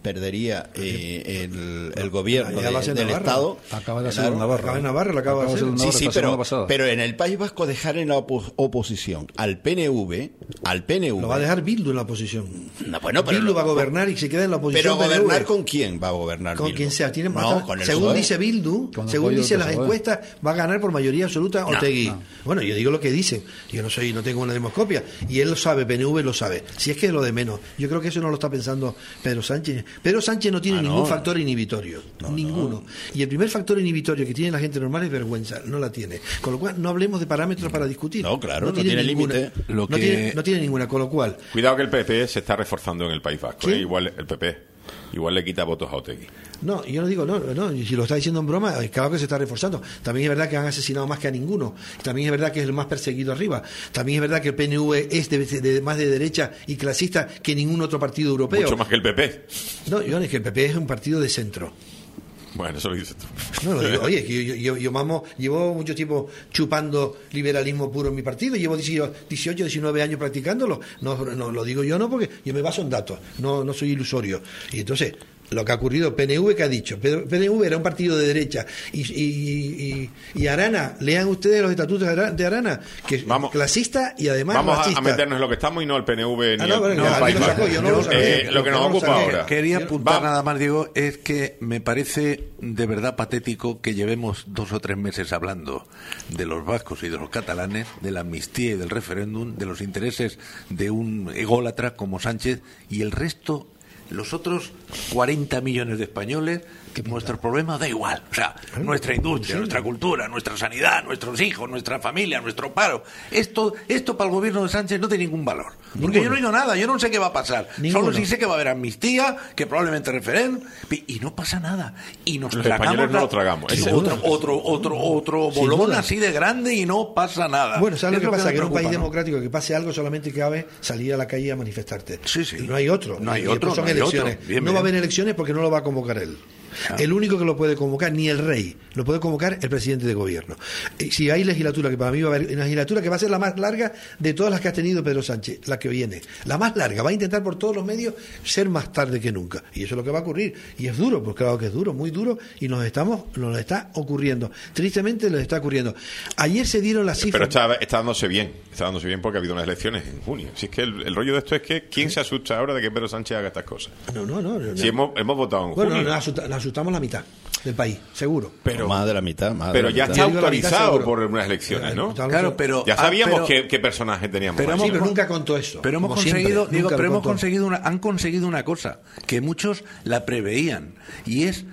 perdería eh, el, el gobierno Ya lo hace de- del Navarra. Estado. Acaba de hacer Claro. en Navarra. Acaba en Navarra, lo acaba de Acaba hacer. en Sí, Navarra sí, esta semana pero, pasada. pero en el País Vasco dejar en la opo- oposición al P N V, al P N V. Lo va a dejar Bildu en la oposición. No, bueno, pero Bildu lo- va a gobernar y se queda en la oposición. Pero P N V. gobernar con quién va a gobernar Con Bildu? quien sea, tiene no, bastante- con el según P S O E. dice Bildu, Con el según apoyo dicen del las P S O E. encuestas, va a ganar por mayoría absoluta Otegui. no. Bueno, yo digo lo que dicen, yo no soy, no tengo una demoscopia, y él lo sabe, P N V lo sabe. Si es que es lo de menos, yo creo que eso no lo está pensando Pedro Sánchez. Pedro Sánchez no tiene Ah, ningún no. factor inhibitorio, ninguno. Y el primer factor inhibitorio que tiene la gente normal es vergüenza, no la tiene. Con lo cual, no hablemos de parámetros para discutir. No, claro, no tiene ninguna, límite. Lo no, que- tiene, no tiene ninguna, con lo cual, Cuidado que el P P se está reforzando en el País Vasco. ¿Quién? ¿eh? Igual el P P. Igual le quita votos a Otegui. no, yo no digo, no, no, y si lo está diciendo en broma, claro que se está reforzando. También es verdad que han asesinado más que a ninguno. También es verdad que es el más perseguido arriba. También es verdad que el P N V es de, de- más de derecha y clasista que ningún otro partido europeo. Mucho más que el P P. No, yo es que el P P es un partido de centro. Bueno, eso lo dices tú. No, lo digo, oye, que yo, yo, yo mamo, llevo mucho tiempo chupando liberalismo puro en mi partido, llevo dieciocho, diecinueve años practicándolo. No, no lo digo yo no, porque yo me baso en datos, no, no soy ilusorio. Y entonces, lo que ha ocurrido, P N V, ¿qué ha dicho? P N V era un partido de derecha. Y, y, y, y Arana, lean ustedes los estatutos de Ara- de Arana, que es Vamos. clasista y además Vamos a, racista. a meternos en lo que estamos y no el P N V ni Ah, no, el, bueno, ni no, el aquí País lo Vasco. saco, yo no lo saqué. Eh, lo que nos Yo no lo ocupa saqué. ahora. Quería Va- apuntar nada más, Diego, es que me parece de verdad patético que llevemos dos o tres meses hablando de los vascos y de los catalanes, de la amnistía y del referéndum, de los intereses de un ególatra como Sánchez y el resto, los otros cuarenta millones de españoles, que nuestros problemas da igual. O sea, nuestra industria, nuestra cultura, nuestra sanidad, nuestros hijos, nuestra familia, nuestro paro. Esto, esto para el gobierno de Sánchez no tiene ningún valor. Porque Ninguno. yo no he oído nada, yo no sé qué va a pasar. Ninguno. Solo sí sé que va a haber amnistía, que probablemente referéndum, y no pasa nada. Y nos Los tragamos españoles no la- lo tragamos. Sí, Ese- otro, otro, otro, otro Sin bolón duda. así de grande y no pasa nada. Bueno, ¿sabes Es lo que pasa? me Que en un preocupa, país ¿no? democrático que pase algo solamente cabe salir a la calle a manifestarte. Sí, sí. Y no hay otro. No hay Y después otro, son no hay elecciones. otro. Bien, no va a bien. haber elecciones porque no lo va a convocar él. Ah. El único que lo puede convocar, ni el rey, lo puede convocar el presidente de gobierno. Y si hay legislatura, que para mí va a haber una legislatura que va a ser la más larga de todas las que ha tenido Pedro Sánchez, la que viene. La más larga, va a intentar por todos los medios ser más tarde que nunca. Y eso es lo que va a ocurrir. Y es duro, pues claro que es duro, muy duro, y nos estamos, nos está ocurriendo. Tristemente nos está ocurriendo. Ayer se dieron las Pero cifras. está, está dándose bien, está dándose bien porque ha habido unas elecciones en junio. Si es que el, el rollo de esto es que ¿quién se asusta ahora de que Pedro Sánchez haga estas cosas? No, no, no. no. Si hemos, hemos votado en Bueno, junio, nos, asusta- nos asustamos la mitad del país, seguro. pero, Más de la mitad, más de pero la ya mitad. está Yo digo la mitad autorizado seguro. por unas elecciones, ¿no? Claro, pero Ya sabíamos ah, pero- qué, qué personaje teníamos. pero ahí. Sí, hemos- pero nunca contó eso. Pero hemos como conseguido, siempre, digo, nunca pero lo hemos contó. conseguido una, han conseguido una cosa que muchos la preveían y es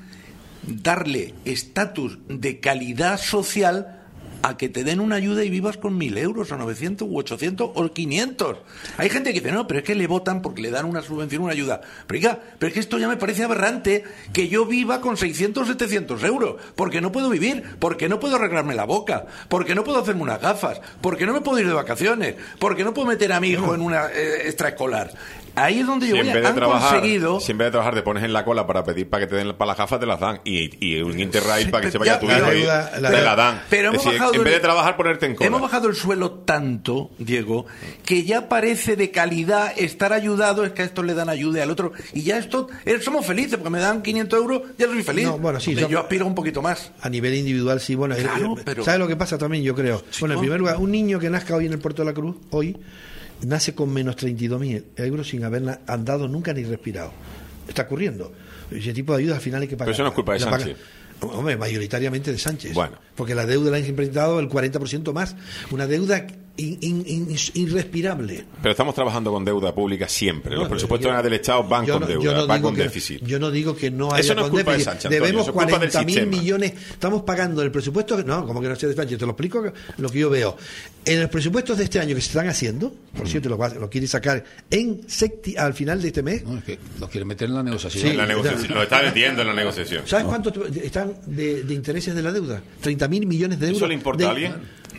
darle estatus de calidad social a que te den una ayuda y vivas con mil euros o novecientos u ochocientos o quinientos. Hay gente que dice, no, pero es que le votan porque le dan una subvención, una ayuda. Pero oiga, pero es que esto ya me parece aberrante que yo viva con seiscientos, setecientos euros, porque no puedo vivir, porque no puedo arreglarme la boca, porque no puedo hacerme unas gafas, porque no me puedo ir de vacaciones, porque no puedo meter a mi hijo en una eh, extraescolar. Ahí es donde yo Si en voy. vez de Han trabajar, conseguido... si en vez de trabajar te pones en la cola para pedir para que te den para las gafas, te las dan. Y, y un Interrail Sí, para que pero se vaya ya, tu la hijo y deuda- la te deuda- la dan. Pero es hemos decir, bajado en vez de el- trabajar, ponerte en cola. Hemos bajado el suelo tanto, Diego, que ya parece de calidad estar ayudado, es que a estos le dan ayuda y al otro. Y ya esto, eh, somos felices, porque me dan quinientos euros, ya soy feliz. No, bueno, sí, Hombre, son- yo aspiro un poquito más. A nivel individual, sí, bueno. Claro, eh, pero- ¿Sabes lo que pasa también? Yo creo. Bueno, en ¿no? primer lugar, un niño que nazca hoy en el Puerto de la Cruz, hoy, nace con menos treinta y dos mil euros sin haber na- andado nunca ni respirado. Está ocurriendo. Ese tipo de ayudas al final hay que pagar. Pero eso no es culpa de La Sánchez. paga- Hombre, mayoritariamente de Sánchez. Bueno. Porque la deuda la han implementado el cuarenta por ciento más. Una deuda in- in- in- irrespirable. Pero estamos trabajando con deuda pública siempre. Los Bueno, presupuestos yo- del Estado van yo con no- deuda, yo no van digo con que- déficit. Yo no digo que no haya Eso no es con culpa de déficit. Sánchez, Antonio, Debemos eso es culpa del cuarenta mil sistema. millones. Estamos pagando el presupuesto. No, como que no sea de Sánchez. Te lo explico lo que yo veo. En los presupuestos de este año que se están haciendo, por Mm. cierto, lo, va- lo quiere sacar en septi- al final de este mes. No, es que lo quiere meter en la negociación. Sí. En la negociación. Lo está metiendo en la negociación. ¿Sabes cuánto están de, de intereses de la deuda? treinta mil millones de euros. ¿Eso le importa de- a alguien?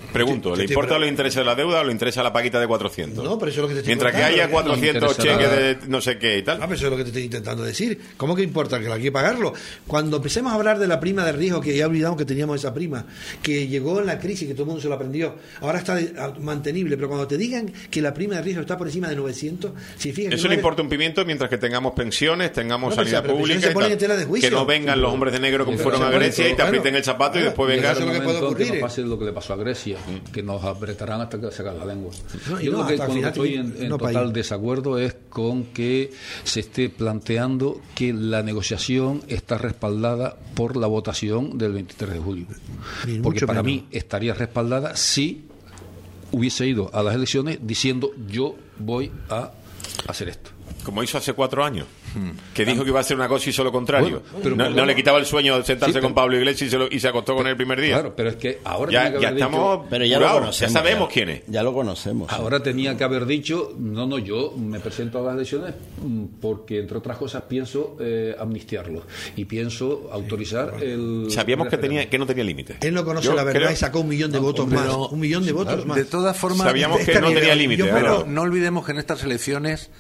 Pregunto, ¿le importa los intereses de la deuda o le interesa la paguita de cuatrocientos? No, pero eso es lo que te estoy Mientras que contando. haya cuatrocientos No cheques interesa de no sé qué y tal. Ah, pero eso es lo que te estoy intentando decir. ¿Cómo que importa que hay que pagarlo? Cuando empecemos a hablar de la prima de riesgo, que ya olvidamos que teníamos esa prima, que llegó en la crisis, que todo el mundo se lo aprendió, ahora está de- a- mantenible, pero cuando te digan que la prima de riesgo está por encima de novecientos, significa que Eso no le eres- importa un pimiento mientras que tengamos pensiones, tengamos No, pero sanidad pero pública se y ponen tal. en tela de juicio. Que no vengan los hombres de negro como Pero fueron se a pone Grecia y te todo, aprieten claro. el zapato y Claro, después y vengan. eso es lo que puede momento que ocurrir. no pase lo que le pasó a Grecia, que nos apretarán hasta que sacar la lengua. No, y Yo no, lo que hasta con lo que final estoy te- en, en no total país. desacuerdo es con que se esté planteando que la negociación está respaldada por la votación del veintitrés de julio. Ni Porque mucho para menos. mí estaría respaldada si hubiese ido a las elecciones diciendo yo voy a hacer esto. Como hizo hace cuatro años, que dijo que iba a hacer una cosa y hizo lo contrario. Bueno, pero no, por- no le quitaba el sueño de sentarse Sí, pero- con Pablo Iglesias y se, lo- y se acostó con él el primer día. Claro, pero es que ahora ya tenía que ya haber estamos dicho, Pero ya lo curados, conocemos. ya sabemos ya. quién es. Ya lo conocemos. ahora tenía que haber dicho, no, no, yo me presento a las elecciones mm, porque, entre otras cosas, pienso eh, amnistiarlo y pienso autorizar el... Sabíamos el que referéndum. tenía que no tenía límite. Él no conoce Yo la verdad creo- y sacó un millón de No, votos pero- más. Un millón de votos más. De todas formas, Sabíamos que esta- no tenía límite, yo- claro. pero no olvidemos que en estas elecciones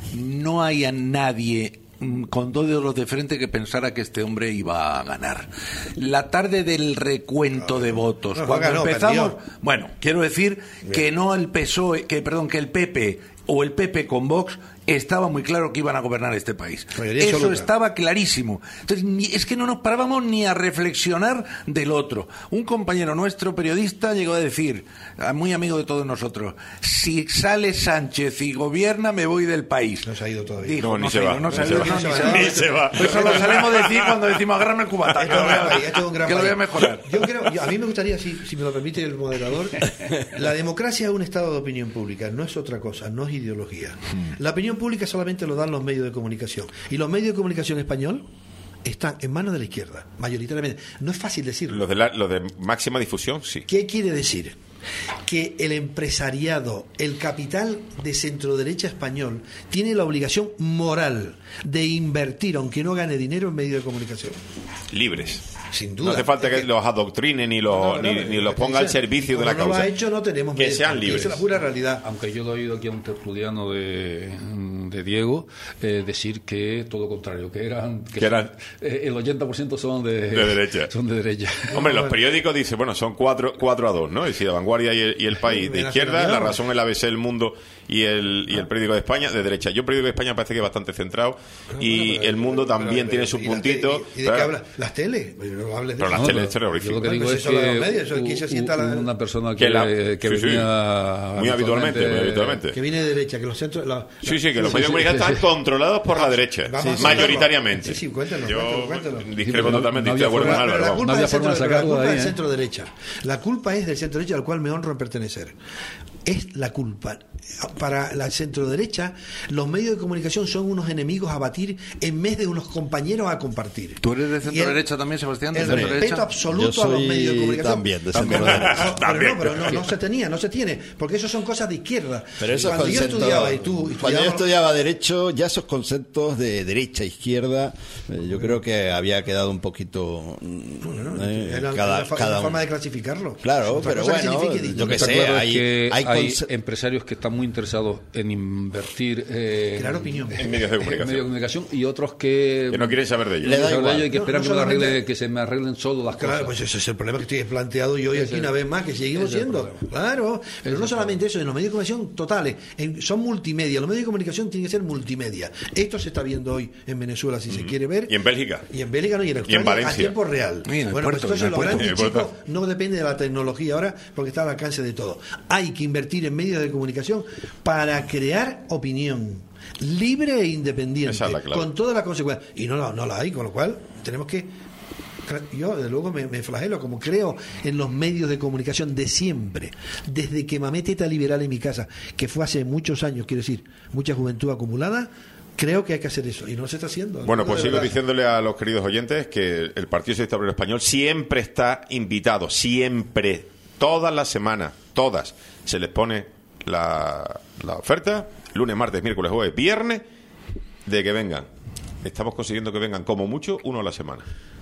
no haya nadie mm, con dos dedos de frente que pensara que este hombre iba a ganar. La tarde del recuento de votos, No, cuando ganó, empezamos, perdió. bueno, quiero decir que no el P S O E, que perdón, que el P P o el P P con Vox estaba muy claro que iban a gobernar este país. Mayoría Eso absoluta. estaba clarísimo. Entonces, ni- es que no nos parábamos ni a reflexionar del otro. Un compañero nuestro, periodista, llegó a decir, ah, muy amigo de todos nosotros, si sale Sánchez y gobierna, me voy del país. No se ha ido todavía. Dijo, No, ni se ha ido, va, no ni se ha se ido, va. no, ni Ni se se va. va. Ni se va. Eso lo solemos decir cuando decimos agárrame el cubata. Esto es un gran país, esto es un gran que lo voy a país. mejorar. Yo creo, yo- a mí me gustaría, si, si me lo permite el moderador, la democracia es un estado de opinión pública, no es otra cosa, no es ideología. La opinión pública solamente lo dan los medios de comunicación. Y los medios de comunicación español están en manos de la izquierda, mayoritariamente. No es fácil decirlo. Los de, la- los de máxima difusión, sí. ¿Qué quiere decir? Que el empresariado, el capital de centroderecha español, tiene la obligación moral de invertir, aunque no gane dinero, en medios de comunicación. Libres. Sin duda. No hace falta Es que, que- los adoctrinen ni los, No, no, ni, pero ni lo los que ponga al dicen, servicio de como la no causa. lo ha hecho, no tenemos Que medios. sean Y libres. esa es la pura realidad. Aunque yo he oído aquí a un tertuliano de, de Diego eh, decir que todo lo contrario, que eran, que Que eran- son- eh, el ochenta por ciento son de, De derecha. Son de derecha. Hombre, los periódicos dicen, bueno, son cuatro, cuatro a dos, ¿no? Es decir, La Vanguardia y el, y el País de De izquierda, nacionalidad. La Razón, el A B C, El Mundo y el, y el Periódico de España de derecha. Yo el Periódico de España parece que es bastante centrado y Bueno, pero- El Mundo pero- también pero- tiene sus ¿y las puntitos. te- ¿Y, y de pero- qué hablas? ¿Las teles? Pues no hables de Pero eso. las No, teles no, terroríficas. yo lo que digo Pues es eso lo de que los medios, eso, ¿quién se u- sienta la- una persona que, Que la- que sí, sí. venía Muy habitualmente, muy habitualmente. Que viene de derecha, que los centros... la- Sí, sí, que los Sí, medios sí, de comunicación sí, están sí. controlados por la derecha, Vamos a mayoritariamente. Sí, sí, cuéntanos, Yo cuéntanos, cuéntanos. discrepo Sí, pero no- totalmente, no estoy de había acuerdo con forma- Pero Álvaro. la vamos. culpa, No había es del forma de centro, la sacarlo culpa de ahí, es del ¿eh? centro derecha. La culpa es del centro derecha, al cual me honro en pertenecer. Es la culpa. Para la centro derecha, los medios de comunicación son unos enemigos a batir en vez de unos compañeros a compartir. ¿Tú eres de Y centro el- derecha también, Sebastián? ¿De El centro respeto derecha? absoluto Yo a los soy medios de comunicación. también de También. centro derecha. No, pero También. no, pero no, no se tenía, no se tiene, porque eso son cosas de izquierda. Pero esos Cuando yo conceptos, estudiaba y tú cuando yo estudiabas- estudiaba derecho, ya esos conceptos de derecha, izquierda, eh, yo creo que había quedado un poquito mm, eh, era cada, una, fa- cada una uno. forma de clasificarlo. Claro, Otra pero cosa que bueno, signifique yo distinto. que Está sé, claro hay, que hay hay conce- empresarios que están muy interesados en invertir eh, Crear opinión. En medios de en medios de comunicación. comunicación y otros que Que no quieren saber de ellos. Le da saber de igual. ello y que No, esperan no que, me arregle- solamente- que se me arreglen solo las Claro, cosas. pues ese es el problema que estoy planteado yo hoy Ese aquí es una el- vez más, que seguimos ese es el siendo. problema. Claro, pero es no el solamente eso, en los medios de comunicación totales, en- son multimedia. Los medios de comunicación tienen que ser multimedia. Esto se está viendo hoy en Venezuela, si se quiere ver. Y en Bélgica. Y en Bélgica no, y en Australia Valencia. a tiempo real. Y en el bueno, puerto, pues en entonces el lo puerto. grande y En el puerto. chico no depende de la tecnología ahora porque está al alcance de todo. Hay que invertir en medios de comunicación para crear opinión libre e independiente, Esa es la clave. con todas las consecuencias. Y no, la- no la hay, con lo cual tenemos que... Yo, desde luego, me, me flagelo, como creo en los medios de comunicación de siempre, desde que mamé Teta Liberal en mi casa, que fue hace muchos años, quiero decir, mucha juventud acumulada, creo que hay que hacer eso, y no se está haciendo. Bueno, No, pues de sigo verdad. diciéndole a los queridos oyentes que el Partido Socialista Obrero Español siempre está invitado, siempre, todas las semanas, todas, se les pone la, la oferta, lunes, martes, miércoles, jueves, viernes, de que vengan. Estamos consiguiendo que vengan como mucho uno a la semana.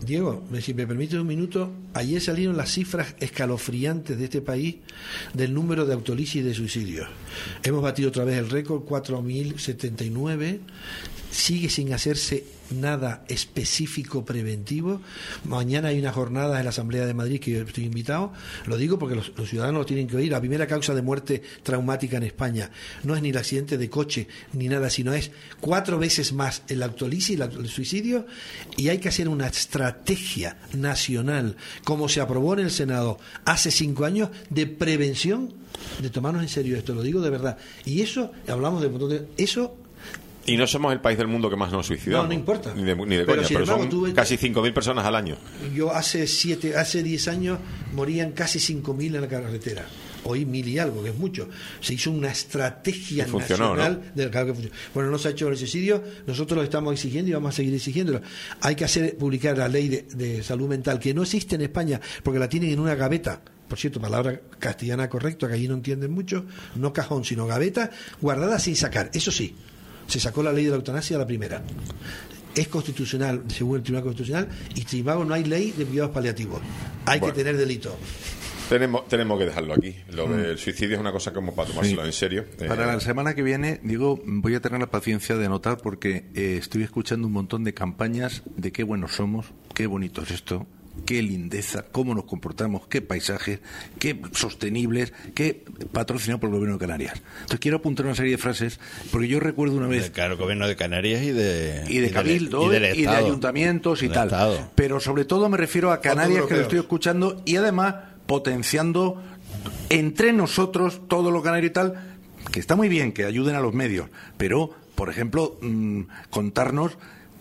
Diego, si me permite un minuto, ayer salieron las cifras escalofriantes de este país del número de autolisis y de suicidios. Hemos batido otra vez el récord, cuatro mil setenta y nueve. Sigue sin hacerse nada específico preventivo. Mañana hay una jornada en la Asamblea de Madrid que yo estoy invitado. Lo digo porque los, los ciudadanos lo tienen que oír. La primera causa de muerte traumática en España no es ni el accidente de coche ni nada, sino es cuatro veces más el autolisis y el suicidio. Y hay que hacer una estrategia nacional, como se aprobó en el Senado hace cinco años, de prevención, de tomarnos en serio esto. Lo digo de verdad. Y eso, hablamos de eso. Y no somos el país del mundo que más nos suicidamos. No, no importa. Ni de, ni de pero coña, pero embargo, son tuve... casi cinco mil personas al año. Yo hace siete, hace diez años morían casi cinco mil en la carretera. Hoy mil y algo, que es mucho. Se hizo una estrategia funcionó, nacional ¿no? del cargo que funcionó. Bueno, no se ha hecho el suicidio, nosotros lo estamos exigiendo y vamos a seguir exigiéndolo. Hay que hacer publicar la ley de, de salud mental, que no existe en España, porque la tienen en una gaveta. Por cierto, palabra castellana correcta, que allí no entienden mucho, no cajón, sino gaveta, guardada sin sacar. Eso sí, se sacó la ley de la eutanasia la primera. Es constitucional, según el Tribunal Constitucional, y sin embargo no hay ley de cuidados paliativos. Hay bueno, que tener delito. Tenemos, tenemos que dejarlo aquí. Lo mm. del suicidio es una cosa como para tomárselo sí. en serio. Para eh, la semana que viene, digo, voy a tener la paciencia de anotar porque eh, estoy escuchando un montón de campañas de qué buenos somos, qué bonito es esto, qué lindeza, cómo nos comportamos, qué paisajes, qué sostenibles, qué patrocinado por el Gobierno de Canarias. Entonces quiero apuntar una serie de frases, porque yo recuerdo una vez... Claro, el Gobierno de Canarias y de... Y de y Cabildo, y, del y de ayuntamientos y del tal. Estado. Pero sobre todo me refiero a Canarias, que lo estoy escuchando, y además potenciando entre nosotros, todos los canarios y tal, que está muy bien que ayuden a los medios, pero, por ejemplo, mmm, contarnos,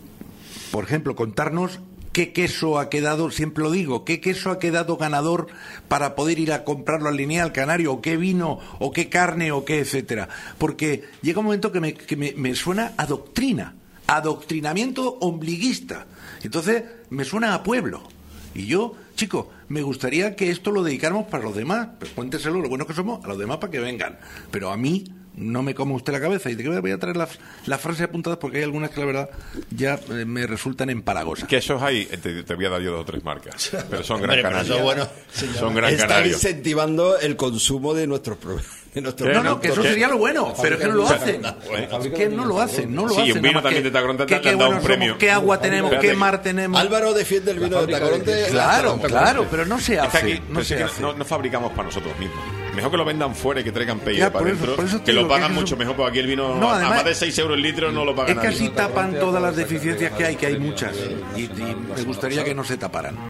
por ejemplo, contarnos... ¿Qué queso ha quedado, siempre lo digo, qué queso ha quedado ganador para poder ir a comprarlo al Lineal Canario, o qué vino, o qué carne, o qué etcétera? Porque llega un momento que me, que me, me suena a doctrina, adoctrinamiento ombliguista. Entonces me suena a pueblo. Y yo, chico, me gustaría que esto lo dedicáramos para los demás. Pues cuénteselo, lo bueno que somos, a los demás para que vengan. Pero a mí... no me coma usted la cabeza, y de que voy a traer las, las frases apuntadas porque hay algunas que la verdad ya eh, me resultan empalagosas. Que esos hay, te, te voy a dar yo dos o tres marcas, pero son Gran Canaria. Bueno, son Gran Están Canario. incentivando el consumo de nuestros productos. No, no, que eso sería lo bueno, pero es que no lo hacen. Es que no lo hacen, no lo sí, hacen. Sí, un vino también de Tacoronte te han dado un premio. ¿Qué agua tenemos? ¿Qué mar tenemos? Álvaro defiende el vino de Tacoronte. Claro, claro, pero no se hace. Aquí, no, se hace. No, no fabricamos para nosotros mismos. Mejor que lo vendan fuera y que traigan P I D para adentro, que lo pagan mucho mejor, porque aquí el vino no, además, a más de seis euros el litro no lo pagan. Es que así tapan todas las deficiencias que hay, que hay muchas, y, y me gustaría que no se taparan.